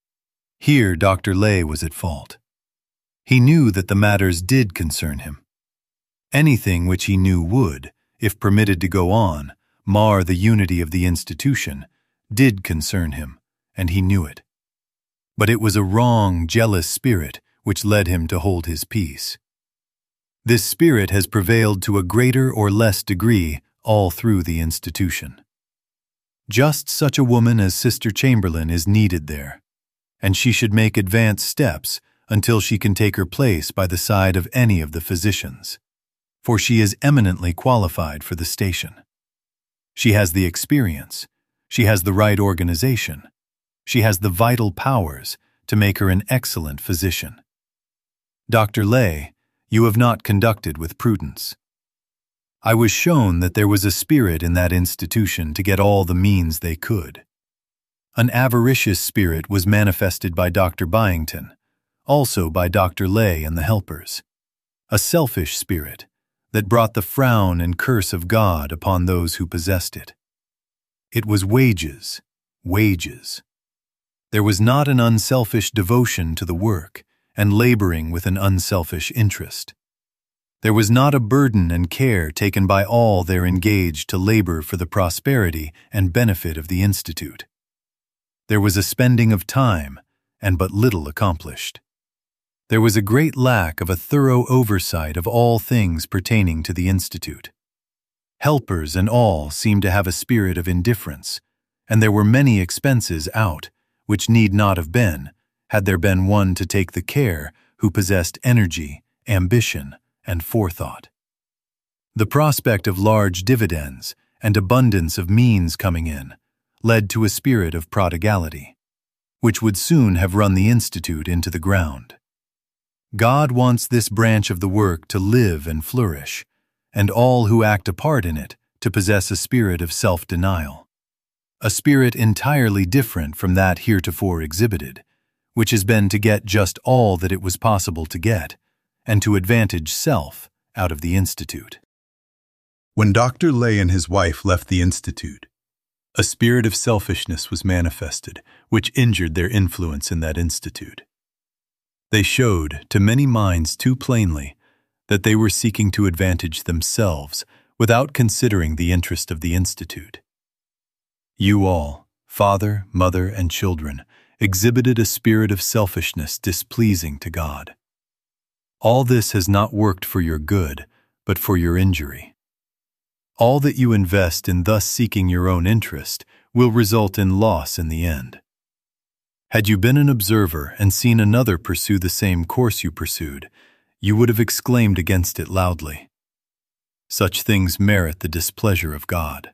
Here Dr. Lay was at fault. He knew that the matters did concern him. Anything which he knew would, if permitted to go on, mar the unity of the institution, did concern him, and he knew it. But it was a wrong, jealous spirit which led him to hold his peace. This spirit has prevailed to a greater or less degree all through the institution. Just such a woman as Sister Chamberlain is needed there, and she should make advanced steps until she can take her place by the side of any of the physicians, for she is eminently qualified for the station. She has the experience, she has the right organization, she has the vital powers to make her an excellent physician. Dr. Lay, you have not conducted with prudence. I was shown that there was a spirit in that institution to get all the means they could. An avaricious spirit was manifested by Dr. Byington, also by Dr. Lay and the helpers. A selfish spirit that brought the frown and curse of God upon those who possessed it. It was wages, wages. There was not an unselfish devotion to the work and laboring with an unselfish interest. There was not a burden and care taken by all there engaged to labor for the prosperity and benefit of the Institute. There was a spending of time and but little accomplished. There was a great lack of a thorough oversight of all things pertaining to the Institute. Helpers and all seemed to have a spirit of indifference, and there were many expenses out which need not have been, had there been one to take the care who possessed energy, ambition, and forethought. The prospect of large dividends and abundance of means coming in led to a spirit of prodigality, which would soon have run the Institute into the ground. God wants this branch of the work to live and flourish, and all who act a part in it to possess a spirit of self-denial, a spirit entirely different from that heretofore exhibited, which has been to get just all that it was possible to get, and to advantage self out of the Institute. When Dr. Lay and his wife left the Institute, a spirit of selfishness was manifested, which injured their influence in that Institute. They showed, to many minds too plainly, that they were seeking to advantage themselves without considering the interest of the Institute. You all, father, mother, and children, exhibited a spirit of selfishness displeasing to God. All this has not worked for your good, but for your injury. All that you invest in thus seeking your own interest will result in loss in the end. Had you been an observer and seen another pursue the same course you pursued, you would have exclaimed against it loudly. Such things merit the displeasure of God.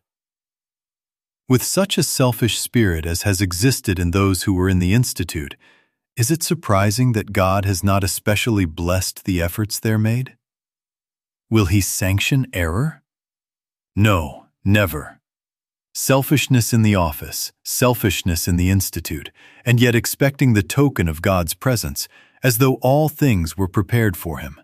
With such a selfish spirit as has existed in those who were in the Institute, is it surprising that God has not especially blessed the efforts there made? Will He sanction error? No, never. Selfishness in the office, selfishness in the Institute, and yet expecting the token of God's presence, as though all things were prepared for him.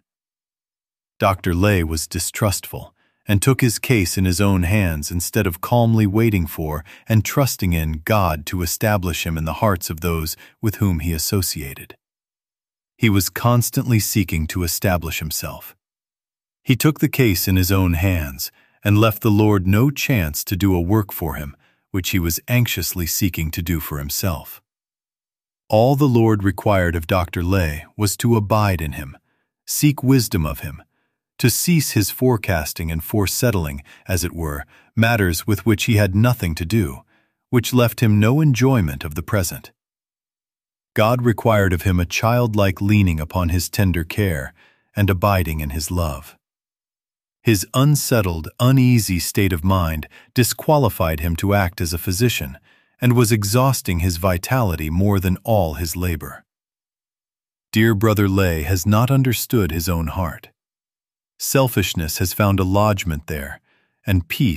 Dr. Lay was distrustful, and took his case in his own hands instead of calmly waiting for and trusting in God to establish him in the hearts of those with whom he associated. He was constantly seeking to establish himself. He took the case in his own hands and left the Lord no chance to do a work for him which he was anxiously seeking to do for himself. All the Lord required of Dr. Lay was to abide in him, seek wisdom of him, to cease his forecasting and foresettling, as it were, matters with which he had nothing to do, which left him no enjoyment of the present. God required of him a childlike leaning upon his tender care and abiding in his love. His unsettled, uneasy state of mind disqualified him to act as a physician and was exhausting his vitality more than all his labor. Dear Brother Lay has not understood his own heart. Selfishness has found a lodgment there, and peace,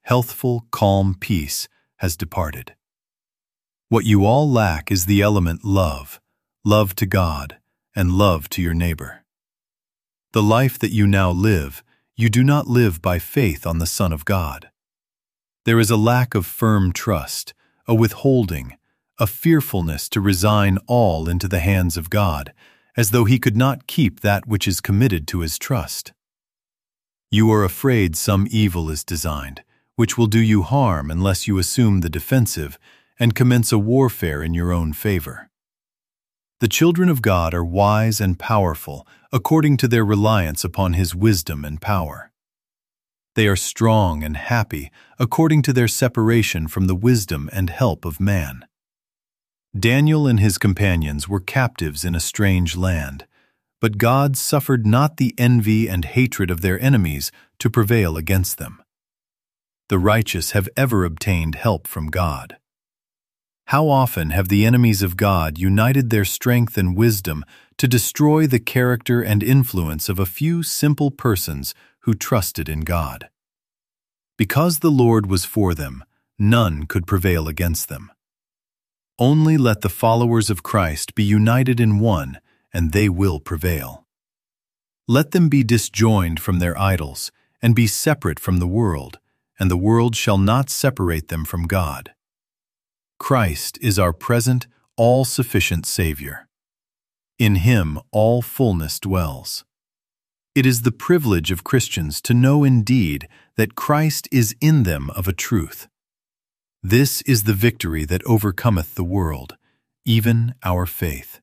healthful, calm peace has departed. What you all lack is the element love, love to God, and love to your neighbor. The life that you now live, you do not live by faith on the Son of God. There is a lack of firm trust, a withholding, a fearfulness to resign all into the hands of God, as though He could not keep that which is committed to His trust. You are afraid some evil is designed, which will do you harm unless you assume the defensive and commence a warfare in your own favor. The children of God are wise and powerful according to their reliance upon His wisdom and power. They are strong and happy according to their separation from the wisdom and help of man. Daniel and his companions were captives in a strange land, but God suffered not the envy and hatred of their enemies to prevail against them. The righteous have ever obtained help from God. How often have the enemies of God united their strength and wisdom to destroy the character and influence of a few simple persons who trusted in God? Because the Lord was for them, none could prevail against them. Only let the followers of Christ be united in one, and they will prevail. Let them be disjoined from their idols, and be separate from the world, and the world shall not separate them from God. Christ is our present, all-sufficient Savior. In Him all fullness dwells. It is the privilege of Christians to know indeed that Christ is in them of a truth. This is the victory that overcometh the world, even our faith.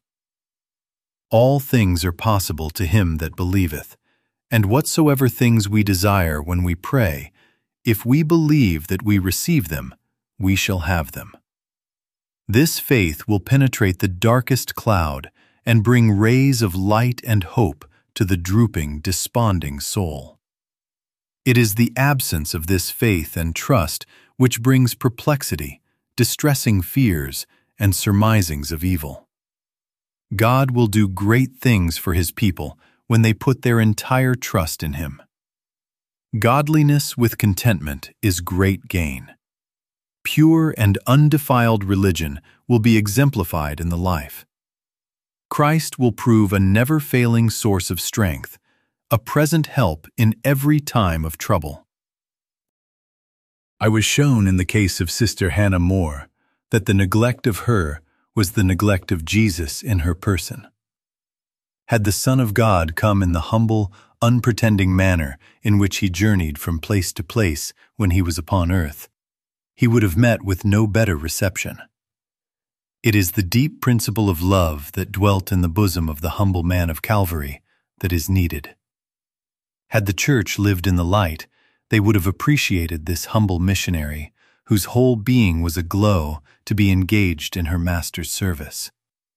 All things are possible to him that believeth, and whatsoever things we desire when we pray, if we believe that we receive them, we shall have them. This faith will penetrate the darkest cloud and bring rays of light and hope to the drooping, desponding soul. It is the absence of this faith and trust which brings perplexity, distressing fears, and surmisings of evil. God will do great things for His people when they put their entire trust in Him. Godliness with contentment is great gain. Pure and undefiled religion will be exemplified in the life. Christ will prove a never-failing source of strength, a present help in every time of trouble. I was shown in the case of Sister Hannah More that the neglect of her was the neglect of Jesus in her person. Had the Son of God come in the humble, unpretending manner in which He journeyed from place to place when He was upon earth, He would have met with no better reception. It is the deep principle of love that dwelt in the bosom of the humble man of Calvary that is needed. Had the Church lived in the light, they would have appreciated this humble missionary, whose whole being was aglow to be engaged in her Master's service.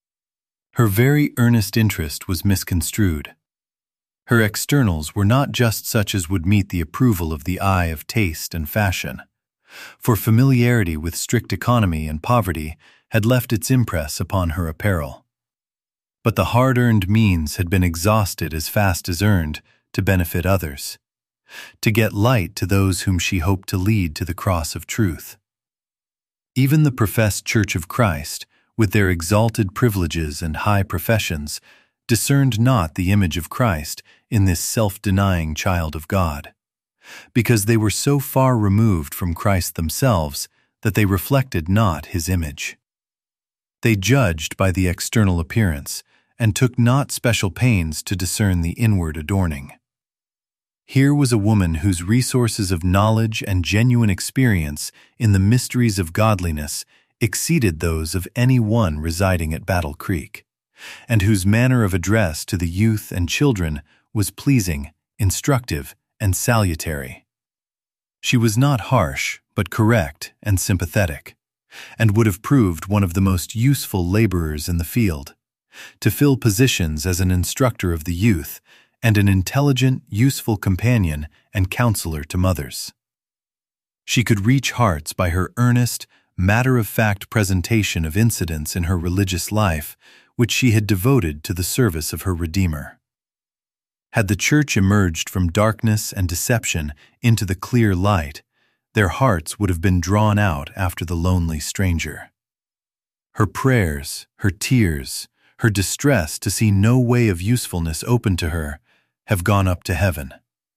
Her very earnest interest was misconstrued. Her externals were not just such as would meet the approval of the eye of taste and fashion, for familiarity with strict economy and poverty had left its impress upon her apparel. But the hard-earned means had been exhausted as fast as earned to benefit others, to get light to those whom she hoped to lead to the cross of truth. Even the professed Church of Christ, with their exalted privileges and high professions, discerned not the image of Christ in this self-denying child of God, because they were so far removed from Christ themselves that they reflected not His image. They judged by the external appearance, and took not special pains to discern the inward adorning. Here was a woman whose resources of knowledge and genuine experience in the mysteries of godliness exceeded those of any one residing at Battle Creek, and whose manner of address to the youth and children was pleasing, instructive, and salutary. She was not harsh, but correct and sympathetic, and would have proved one of the most useful laborers in the field, to fill positions as an instructor of the youth and an intelligent, useful companion and counselor to mothers. She could reach hearts by her earnest, matter-of-fact presentation of incidents in her religious life which she had devoted to the service of her Redeemer. Had the Church emerged from darkness and deception into the clear light, their hearts would have been drawn out after the lonely stranger. Her prayers, her tears, her distress to see no way of usefulness open to her have gone up to heaven.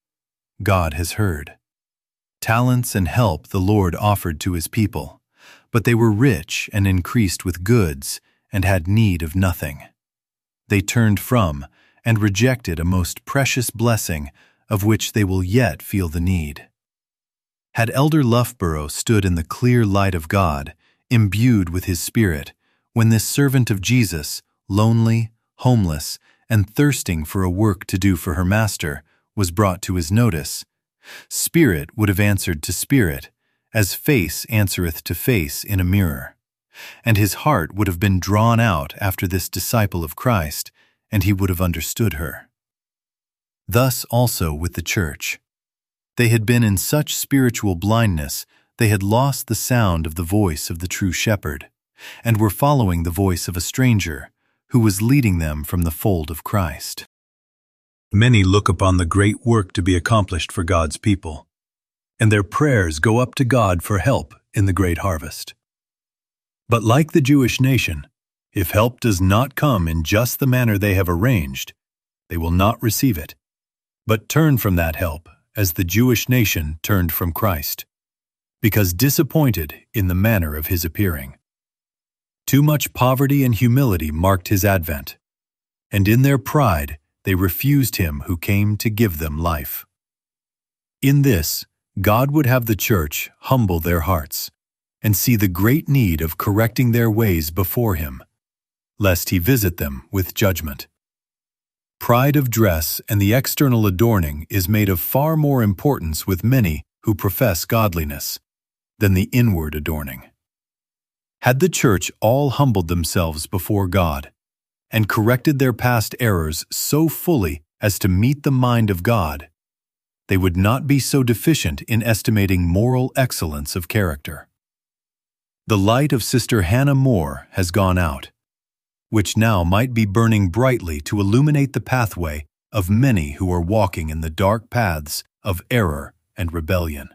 God has heard. Talents and help the Lord offered to his people, but they were rich and increased with goods and had need of nothing. They turned from and rejected a most precious blessing of which they will yet feel the need. Had Elder Loughborough stood in the clear light of God, imbued with his Spirit, when this servant of Jesus, lonely, homeless, and thirsting for a work to do for her Master, was brought to his notice, spirit would have answered to spirit, as face answereth to face in a mirror, and his heart would have been drawn out after this disciple of Christ, and he would have understood her. Thus also with the church. They had been in such spiritual blindness they had lost the sound of the voice of the true shepherd, and were following the voice of a stranger who was leading them from the fold of Christ. Many look upon the great work to be accomplished for God's people, and their prayers go up to God for help in the great harvest. But like the Jewish nation, if help does not come in just the manner they have arranged, they will not receive it, but turn from that help as the Jewish nation turned from Christ, because disappointed in the manner of his appearing. Too much poverty and humility marked his advent, and in their pride they refused him who came to give them life. In this, God would have the church humble their hearts and see the great need of correcting their ways before him, lest he visit them with judgment. Pride of dress and the external adorning is made of far more importance with many who profess godliness than the inward adorning. Had the church all humbled themselves before God and corrected their past errors so fully as to meet the mind of God, they would not be so deficient in estimating moral excellence of character. The light of Sister Hannah More has gone out, which now might be burning brightly to illuminate the pathway of many who are walking in the dark paths of error and rebellion.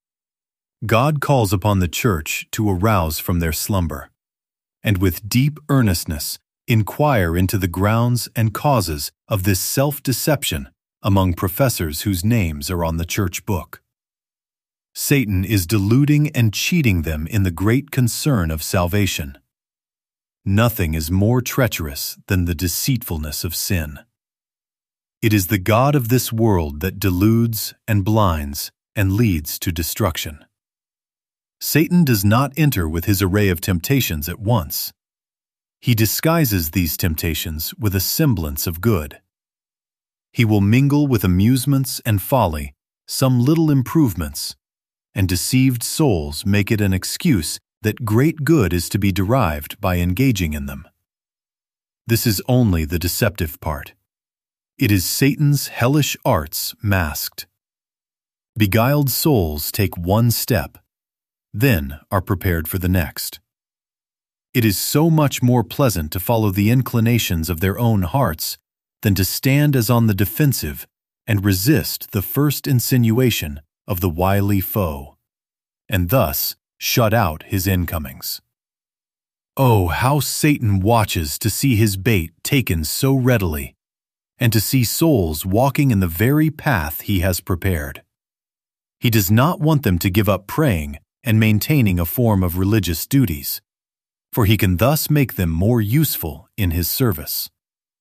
God calls upon the church to arouse from their slumber, and with deep earnestness inquire into the grounds and causes of this self-deception among professors whose names are on the church book. Satan is deluding and cheating them in the great concern of salvation. Nothing is more treacherous than the deceitfulness of sin. It is the god of this world that deludes and blinds and leads to destruction. Satan does not enter with his array of temptations at once. He disguises these temptations with a semblance of good. He will mingle with amusements and folly some little improvements, and deceived souls make it an excuse that great good is to be derived by engaging in them. This is only the deceptive part. It is Satan's hellish arts masked. Beguiled souls take one step, then are prepared for the next. It is so much more pleasant to follow the inclinations of their own hearts than to stand as on the defensive and resist the first insinuation of the wily foe, and thus shut out his incomings. Oh, how Satan watches to see his bait taken so readily, and to see souls walking in the very path he has prepared. He does not want them to give up praying and maintaining a form of religious duties, for he can thus make them more useful in his service.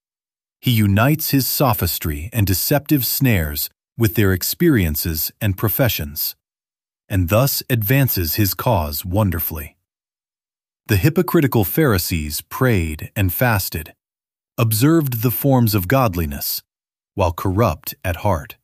He unites his sophistry and deceptive snares with their experiences and professions, and thus advances his cause wonderfully. The hypocritical Pharisees prayed and fasted, observed the forms of godliness, while corrupt at heart.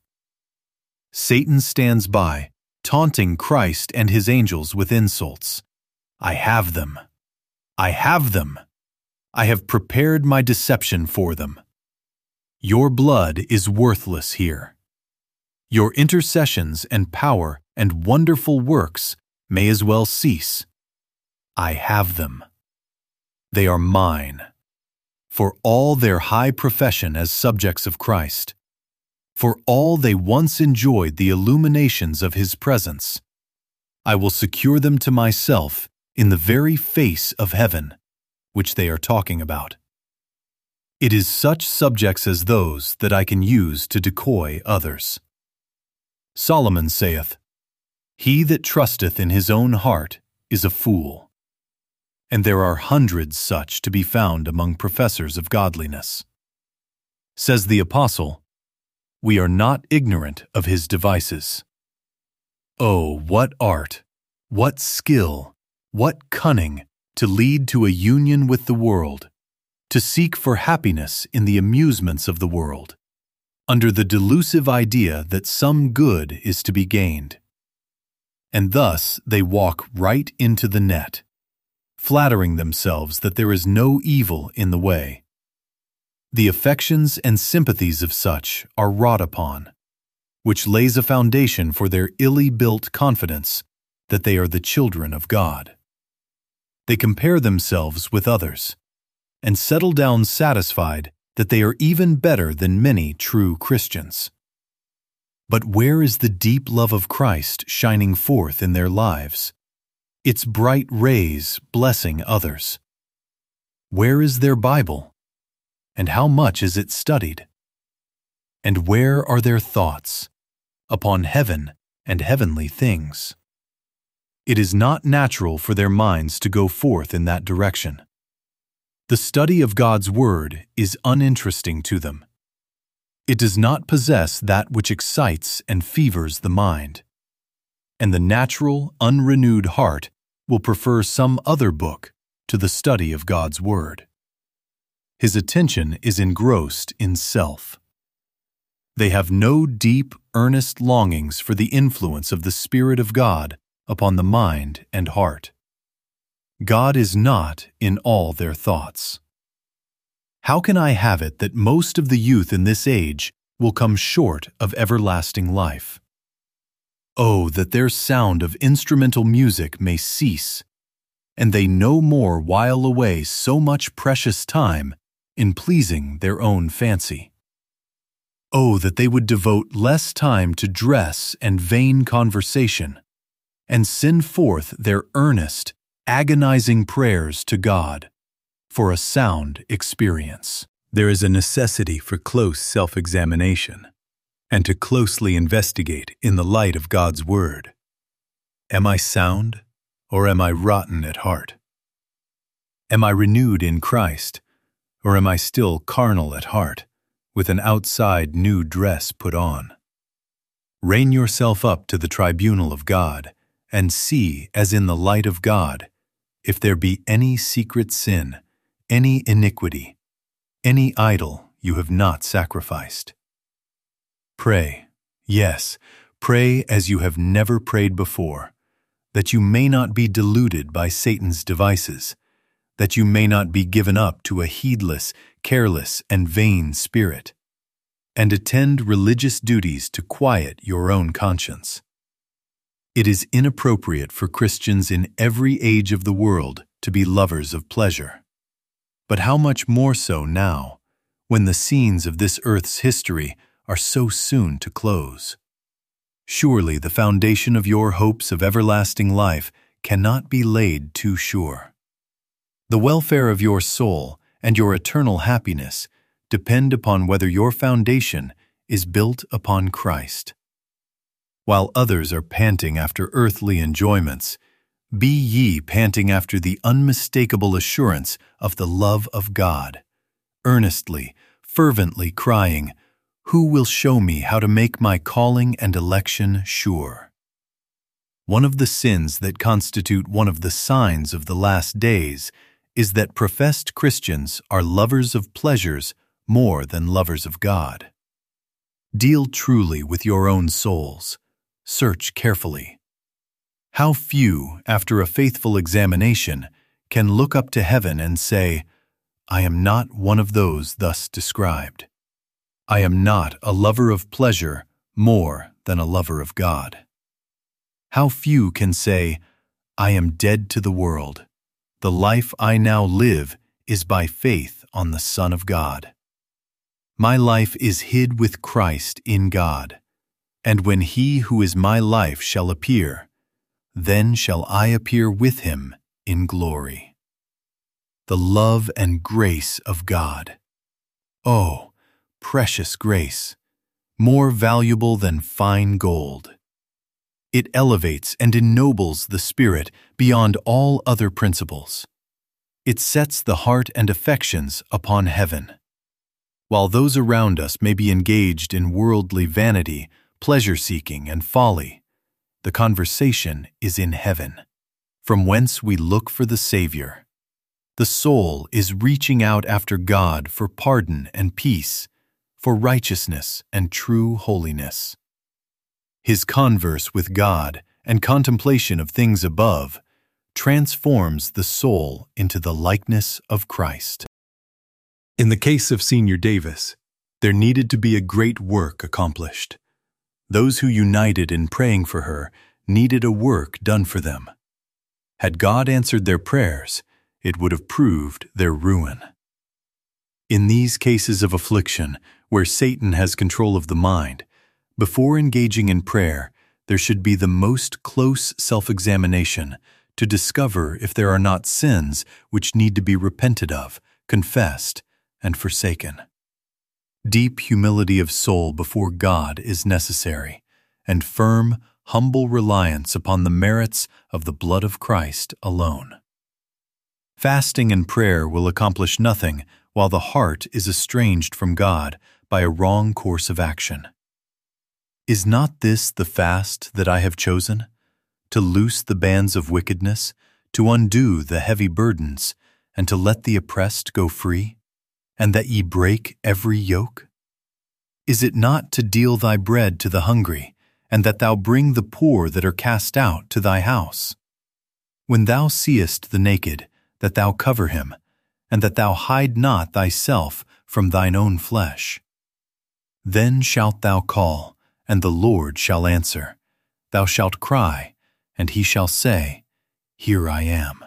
Satan stands by, taunting Christ and his angels with insults. I have them. I have them. I have prepared my deception for them. Your blood is worthless here. Your intercessions and power and wonderful works may as well cease. I have them. They are mine. For all their high profession as subjects of Christ, for all they once enjoyed the illuminations of his presence, I will secure them to myself in the very face of heaven, which they are talking about. It is such subjects as those that I can use to decoy others. Solomon saith, He that trusteth in his own heart is a fool. And there are hundreds such to be found among professors of godliness. Says the apostle, We are not ignorant of his devices. Oh, what art, what skill, what cunning to lead to a union with the world, to seek for happiness in the amusements of the world, under the delusive idea that some good is to be gained. And thus they walk right into the net, flattering themselves that there is no evil in the way. The affections and sympathies of such are wrought upon, which lays a foundation for their illy built confidence that they are the children of God. They compare themselves with others, and settle down satisfied that they are even better than many true Christians. But where is the deep love of Christ shining forth in their lives, its bright rays blessing others? Where is their Bible, and how much is it studied? And where are their thoughts upon heaven and heavenly things? It is not natural for their minds to go forth in that direction. The study of God's Word is uninteresting to them. It does not possess that which excites and fevers the mind, and the natural, unrenewed heart will prefer some other book to the study of God's Word. His attention is engrossed in self. They have no deep, earnest longings for the influence of the Spirit of God upon the mind and heart. God is not in all their thoughts. How can I have it that most of the youth in this age will come short of everlasting life? Oh, that their sound of instrumental music may cease, and they no more while away so much precious time in pleasing their own fancy. Oh, that they would devote less time to dress and vain conversation, and send forth their earnest, agonizing prayers to God for a sound experience. There is a necessity for close self-examination and to closely investigate in the light of God's Word. Am I sound, or am I rotten at heart? Am I renewed in Christ, or am I still carnal at heart, with an outside new dress put on? Rein yourself up to the tribunal of God, and see, as in the light of God, if there be any secret sin, any iniquity, any idol you have not sacrificed. Pray, yes, pray as you have never prayed before, that you may not be deluded by Satan's devices, that you may not be given up to a heedless, careless, and vain spirit, and attend religious duties to quiet your own conscience. It is inappropriate for Christians in every age of the world to be lovers of pleasure. But how much more so now, when the scenes of this earth's history are so soon to close? Surely the foundation of your hopes of everlasting life cannot be laid too sure. The welfare of your soul and your eternal happiness depend upon whether your foundation is built upon Christ. While others are panting after earthly enjoyments, be ye panting after the unmistakable assurance of the love of God, earnestly, fervently crying, Who will show me how to make my calling and election sure? One of the sins that constitute one of the signs of the last days is that professed Christians are lovers of pleasures more than lovers of God. Deal truly with your own souls. Search carefully. How few, after a faithful examination, can look up to heaven and say, I am not one of those thus described. I am not a lover of pleasure more than a lover of God. How few can say, I am dead to the world. The life I now live is by faith on the Son of God. My life is hid with Christ in God. And when He who is my life shall appear, then shall I appear with him in glory. The love and grace of God. Oh, precious grace, more valuable than fine gold. It elevates and ennobles the spirit beyond all other principles. It sets the heart and affections upon heaven. While those around us may be engaged in worldly vanity, pleasure-seeking, and folly, the conversation is in heaven, from whence we look for the Savior. The soul is reaching out after God for pardon and peace, for righteousness and true holiness. His converse with God and contemplation of things above transforms the soul into the likeness of Christ. In the case of Senior Davis, there needed to be a great work accomplished. Those who united in praying for her needed a work done for them. Had God answered their prayers, it would have proved their ruin. In these cases of affliction, where Satan has control of the mind, before engaging in prayer, there should be the most close self-examination to discover if there are not sins which need to be repented of, confessed, and forsaken. Deep humility of soul before God is necessary, and firm, humble reliance upon the merits of the blood of Christ alone. Fasting and prayer will accomplish nothing while the heart is estranged from God by a wrong course of action. Is not this the fast that I have chosen? To loose the bands of wickedness, to undo the heavy burdens, and to let the oppressed go free, and that ye break every yoke? Is it not to deal thy bread to the hungry, and that thou bring the poor that are cast out to thy house? When thou seest the naked, that thou cover him, and that thou hide not thyself from thine own flesh. Then shalt thou call, and the Lord shall answer. Thou shalt cry, and he shall say, Here I am.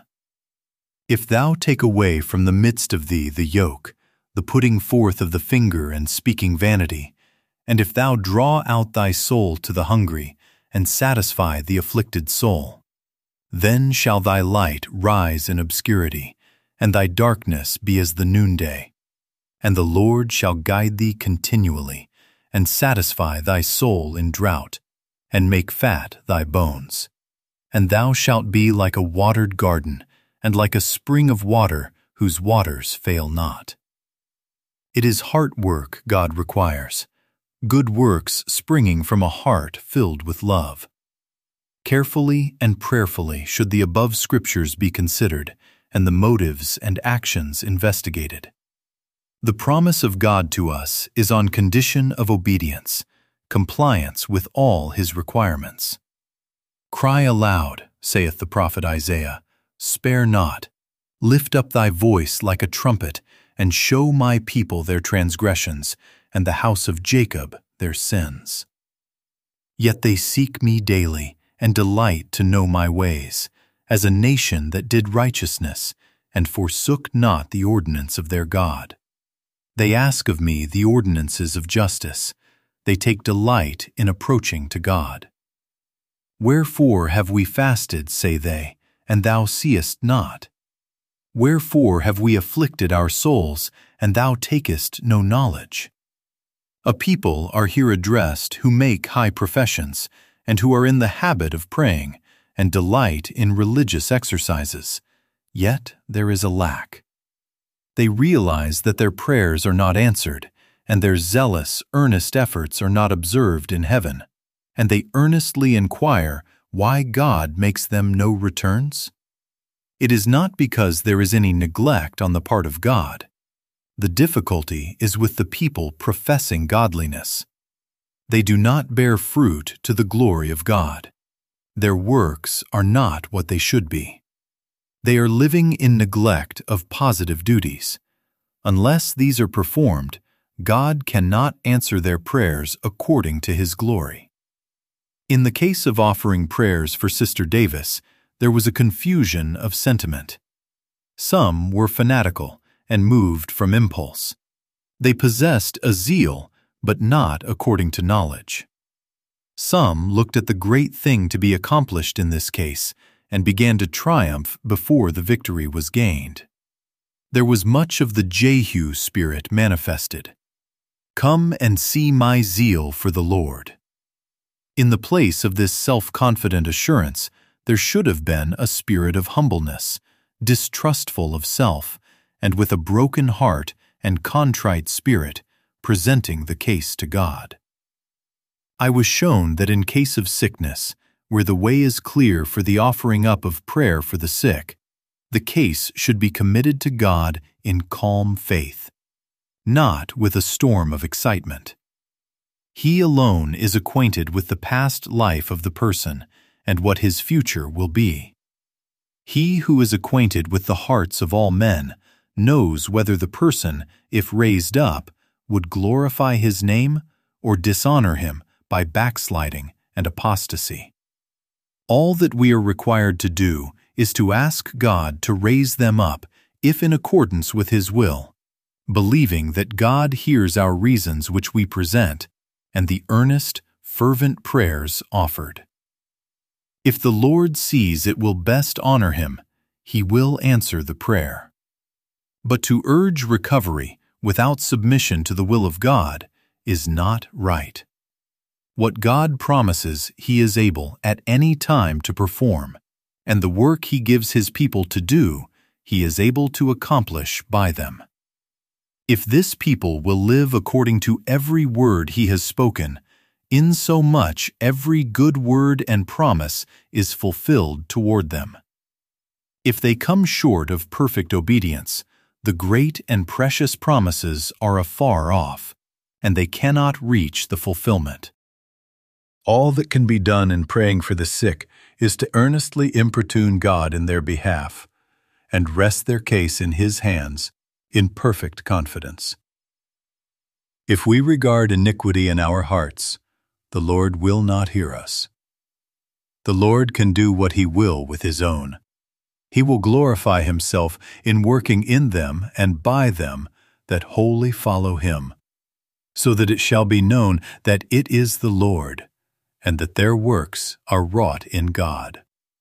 If thou take away from the midst of thee the yoke, the putting forth of the finger and speaking vanity, and if thou draw out thy soul to the hungry, and satisfy the afflicted soul, then shall thy light rise in obscurity, and thy darkness be as the noonday. And the Lord shall guide thee continually, and satisfy thy soul in drought, and make fat thy bones. And thou shalt be like a watered garden, and like a spring of water whose waters fail not. It is heart work God requires, good works springing from a heart filled with love. Carefully and prayerfully should the above scriptures be considered, and the motives and actions investigated. The promise of God to us is on condition of obedience, compliance with all his requirements. Cry aloud, saith the prophet Isaiah, spare not. Lift up thy voice like a trumpet, and show my people their transgressions, and the house of Jacob their sins. Yet they seek me daily, and delight to know my ways, as a nation that did righteousness, and forsook not the ordinance of their God. They ask of me the ordinances of justice. They take delight in approaching to God. Wherefore have we fasted, say they, and thou seest not? Wherefore have we afflicted our souls, and thou takest no knowledge? A people are here addressed who make high professions, and who are in the habit of praying, and delight in religious exercises. Yet there is a lack. They realize that their prayers are not answered, and their zealous, earnest efforts are not observed in heaven, and they earnestly inquire why God makes them no returns. It is not because there is any neglect on the part of God. The difficulty is with the people professing godliness. They do not bear fruit to the glory of God. Their works are not what they should be. They are living in neglect of positive duties. Unless these are performed, God cannot answer their prayers according to his glory. In the case of offering prayers for Sister Davis, there was a confusion of sentiment. Some were fanatical and moved from impulse. They possessed a zeal, but not according to knowledge. Some looked at the great thing to be accomplished in this case and began to triumph before the victory was gained. There was much of the Jehu spirit manifested. Come and see my zeal for the Lord. In the place of this self-confident assurance, there should have been a spirit of humbleness, distrustful of self, and with a broken heart and contrite spirit, presenting the case to God. I was shown that in case of sickness, where the way is clear for the offering up of prayer for the sick, the case should be committed to God in calm faith, not with a storm of excitement. He alone is acquainted with the past life of the person and what his future will be. He who is acquainted with the hearts of all men knows whether the person, if raised up, would glorify his name or dishonor him by backsliding and apostasy. All that we are required to do is to ask God to raise them up, if in accordance with His will, believing that God hears our reasons which we present and the earnest, fervent prayers offered. If the Lord sees it will best honor Him, He will answer the prayer. But to urge recovery without submission to the will of God is not right. What God promises He is able at any time to perform, and the work He gives His people to do, He is able to accomplish by them. If this people will live according to every word He has spoken, insomuch every good word and promise is fulfilled toward them. If they come short of perfect obedience, the great and precious promises are afar off, and they cannot reach the fulfillment. All that can be done in praying for the sick is to earnestly importune God in their behalf, and rest their case in His hands in perfect confidence. If we regard iniquity in our hearts, the Lord will not hear us. The Lord can do what He will with His own. He will glorify Himself in working in them and by them that wholly follow Him, so that it shall be known that it is the Lord, and that their works are wrought in God.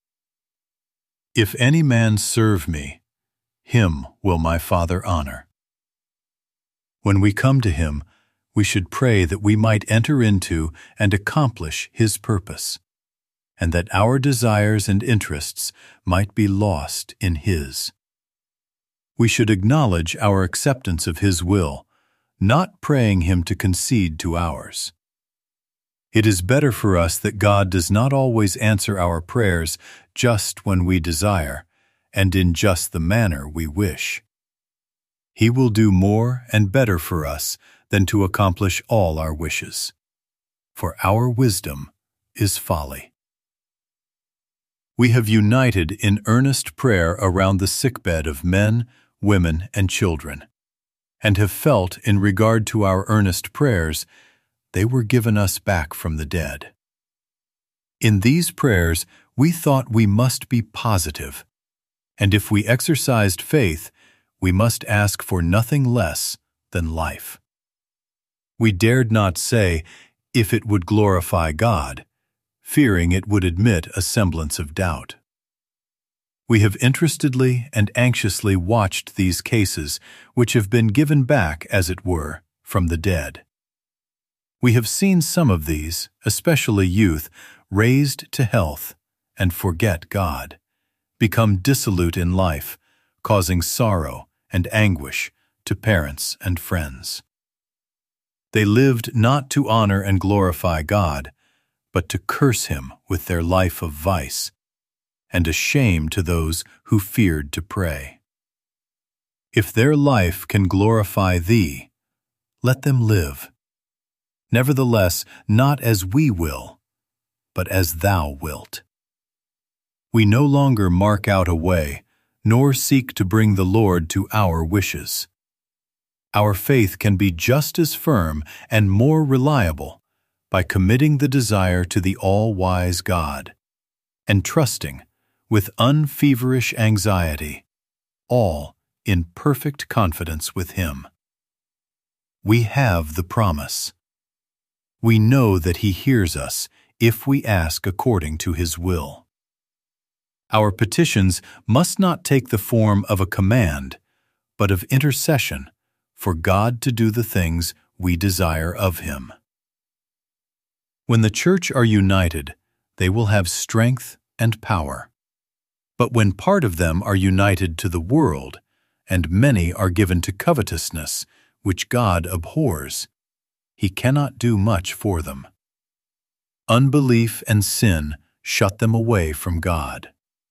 If any man serve me, him will my Father honor. When we come to Him, we should pray that we might enter into and accomplish His purpose, and that our desires and interests might be lost in His. We should acknowledge our acceptance of His will, not praying Him to concede to ours. It is better for us that God does not always answer our prayers just when we desire, and in just the manner we wish. He will do more and better for us than to accomplish all our wishes, for our wisdom is folly. We have united in earnest prayer around the sickbed of men, women, and children, and have felt in regard to our earnest prayers, they were given us back from the dead. In these prayers, we thought we must be positive, and if we exercised faith, we must ask for nothing less than life. We dared not say, if it would glorify God, fearing it would admit a semblance of doubt. We have interestedly and anxiously watched these cases which have been given back, as it were, from the dead. We have seen some of these, especially youth, raised to health and forget God, become dissolute in life, causing sorrow and anguish to parents and friends. They lived not to honor and glorify God, but to curse Him with their life of vice, and a shame to those who feared to pray. If their life can glorify Thee, let them live. Nevertheless, not as we will, but as Thou wilt. We no longer mark out a way, nor seek to bring the Lord to our wishes. Our faith can be just as firm and more reliable by committing the desire to the all-wise God, and trusting, with unfeverish anxiety, all in perfect confidence with Him. We have the promise. We know that He hears us if we ask according to His will. Our petitions must not take the form of a command, but of intercession for God to do the things we desire of Him. When the church are united, they will have strength and power. But when part of them are united to the world, and many are given to covetousness, which God abhors, He cannot do much for them. Unbelief and sin shut them away from God.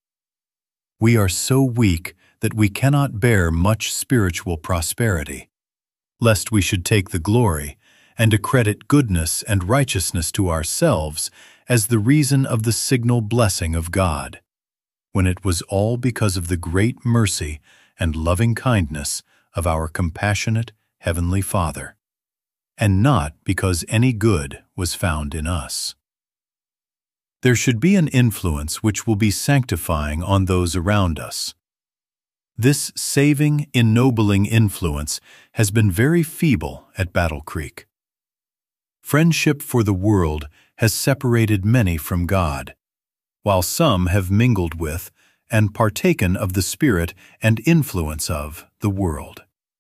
We are so weak that we cannot bear much spiritual prosperity, lest we should take the glory and accredit goodness and righteousness to ourselves as the reason of the signal blessing of God, when it was all because of the great mercy and loving kindness of our compassionate Heavenly Father, and not because any good was found in us. There should be an influence which will be sanctifying on those around us. This saving, ennobling influence has been very feeble at Battle Creek. Friendship for the world has separated many from God, while some have mingled with and partaken of the spirit and influence of the world.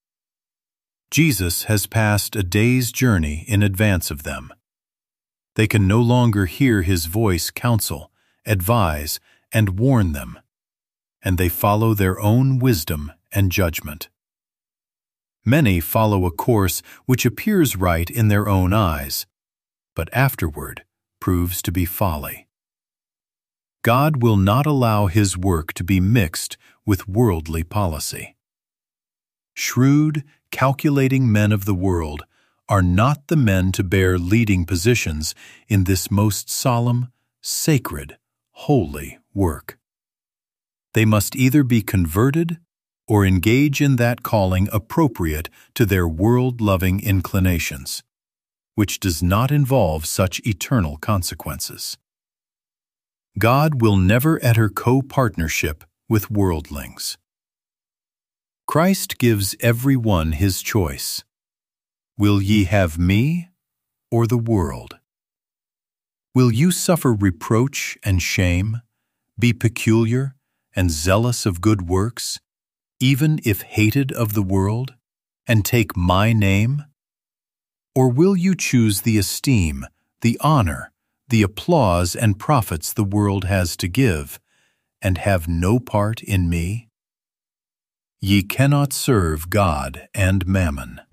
Jesus has passed a day's journey in advance of them. They can no longer hear His voice counsel, advise, and warn them, and they follow their own wisdom and judgment. Many follow a course which appears right in their own eyes, but afterward proves to be folly. God will not allow His work to be mixed with worldly policy. Shrewd, calculating men of the world are not the men to bear leading positions in this most solemn, sacred, holy work. They must either be converted or engage in that calling appropriate to their world-loving inclinations, which does not involve such eternal consequences. God will never enter co-partnership with worldlings. Christ gives every one his choice. Will ye have me or the world? Will you suffer reproach and shame, be peculiar and zealous of good works, even if hated of the world, and take my name? Or will you choose the esteem, the honor, the applause and profits the world has to give, and have no part in me? Ye cannot serve God and mammon.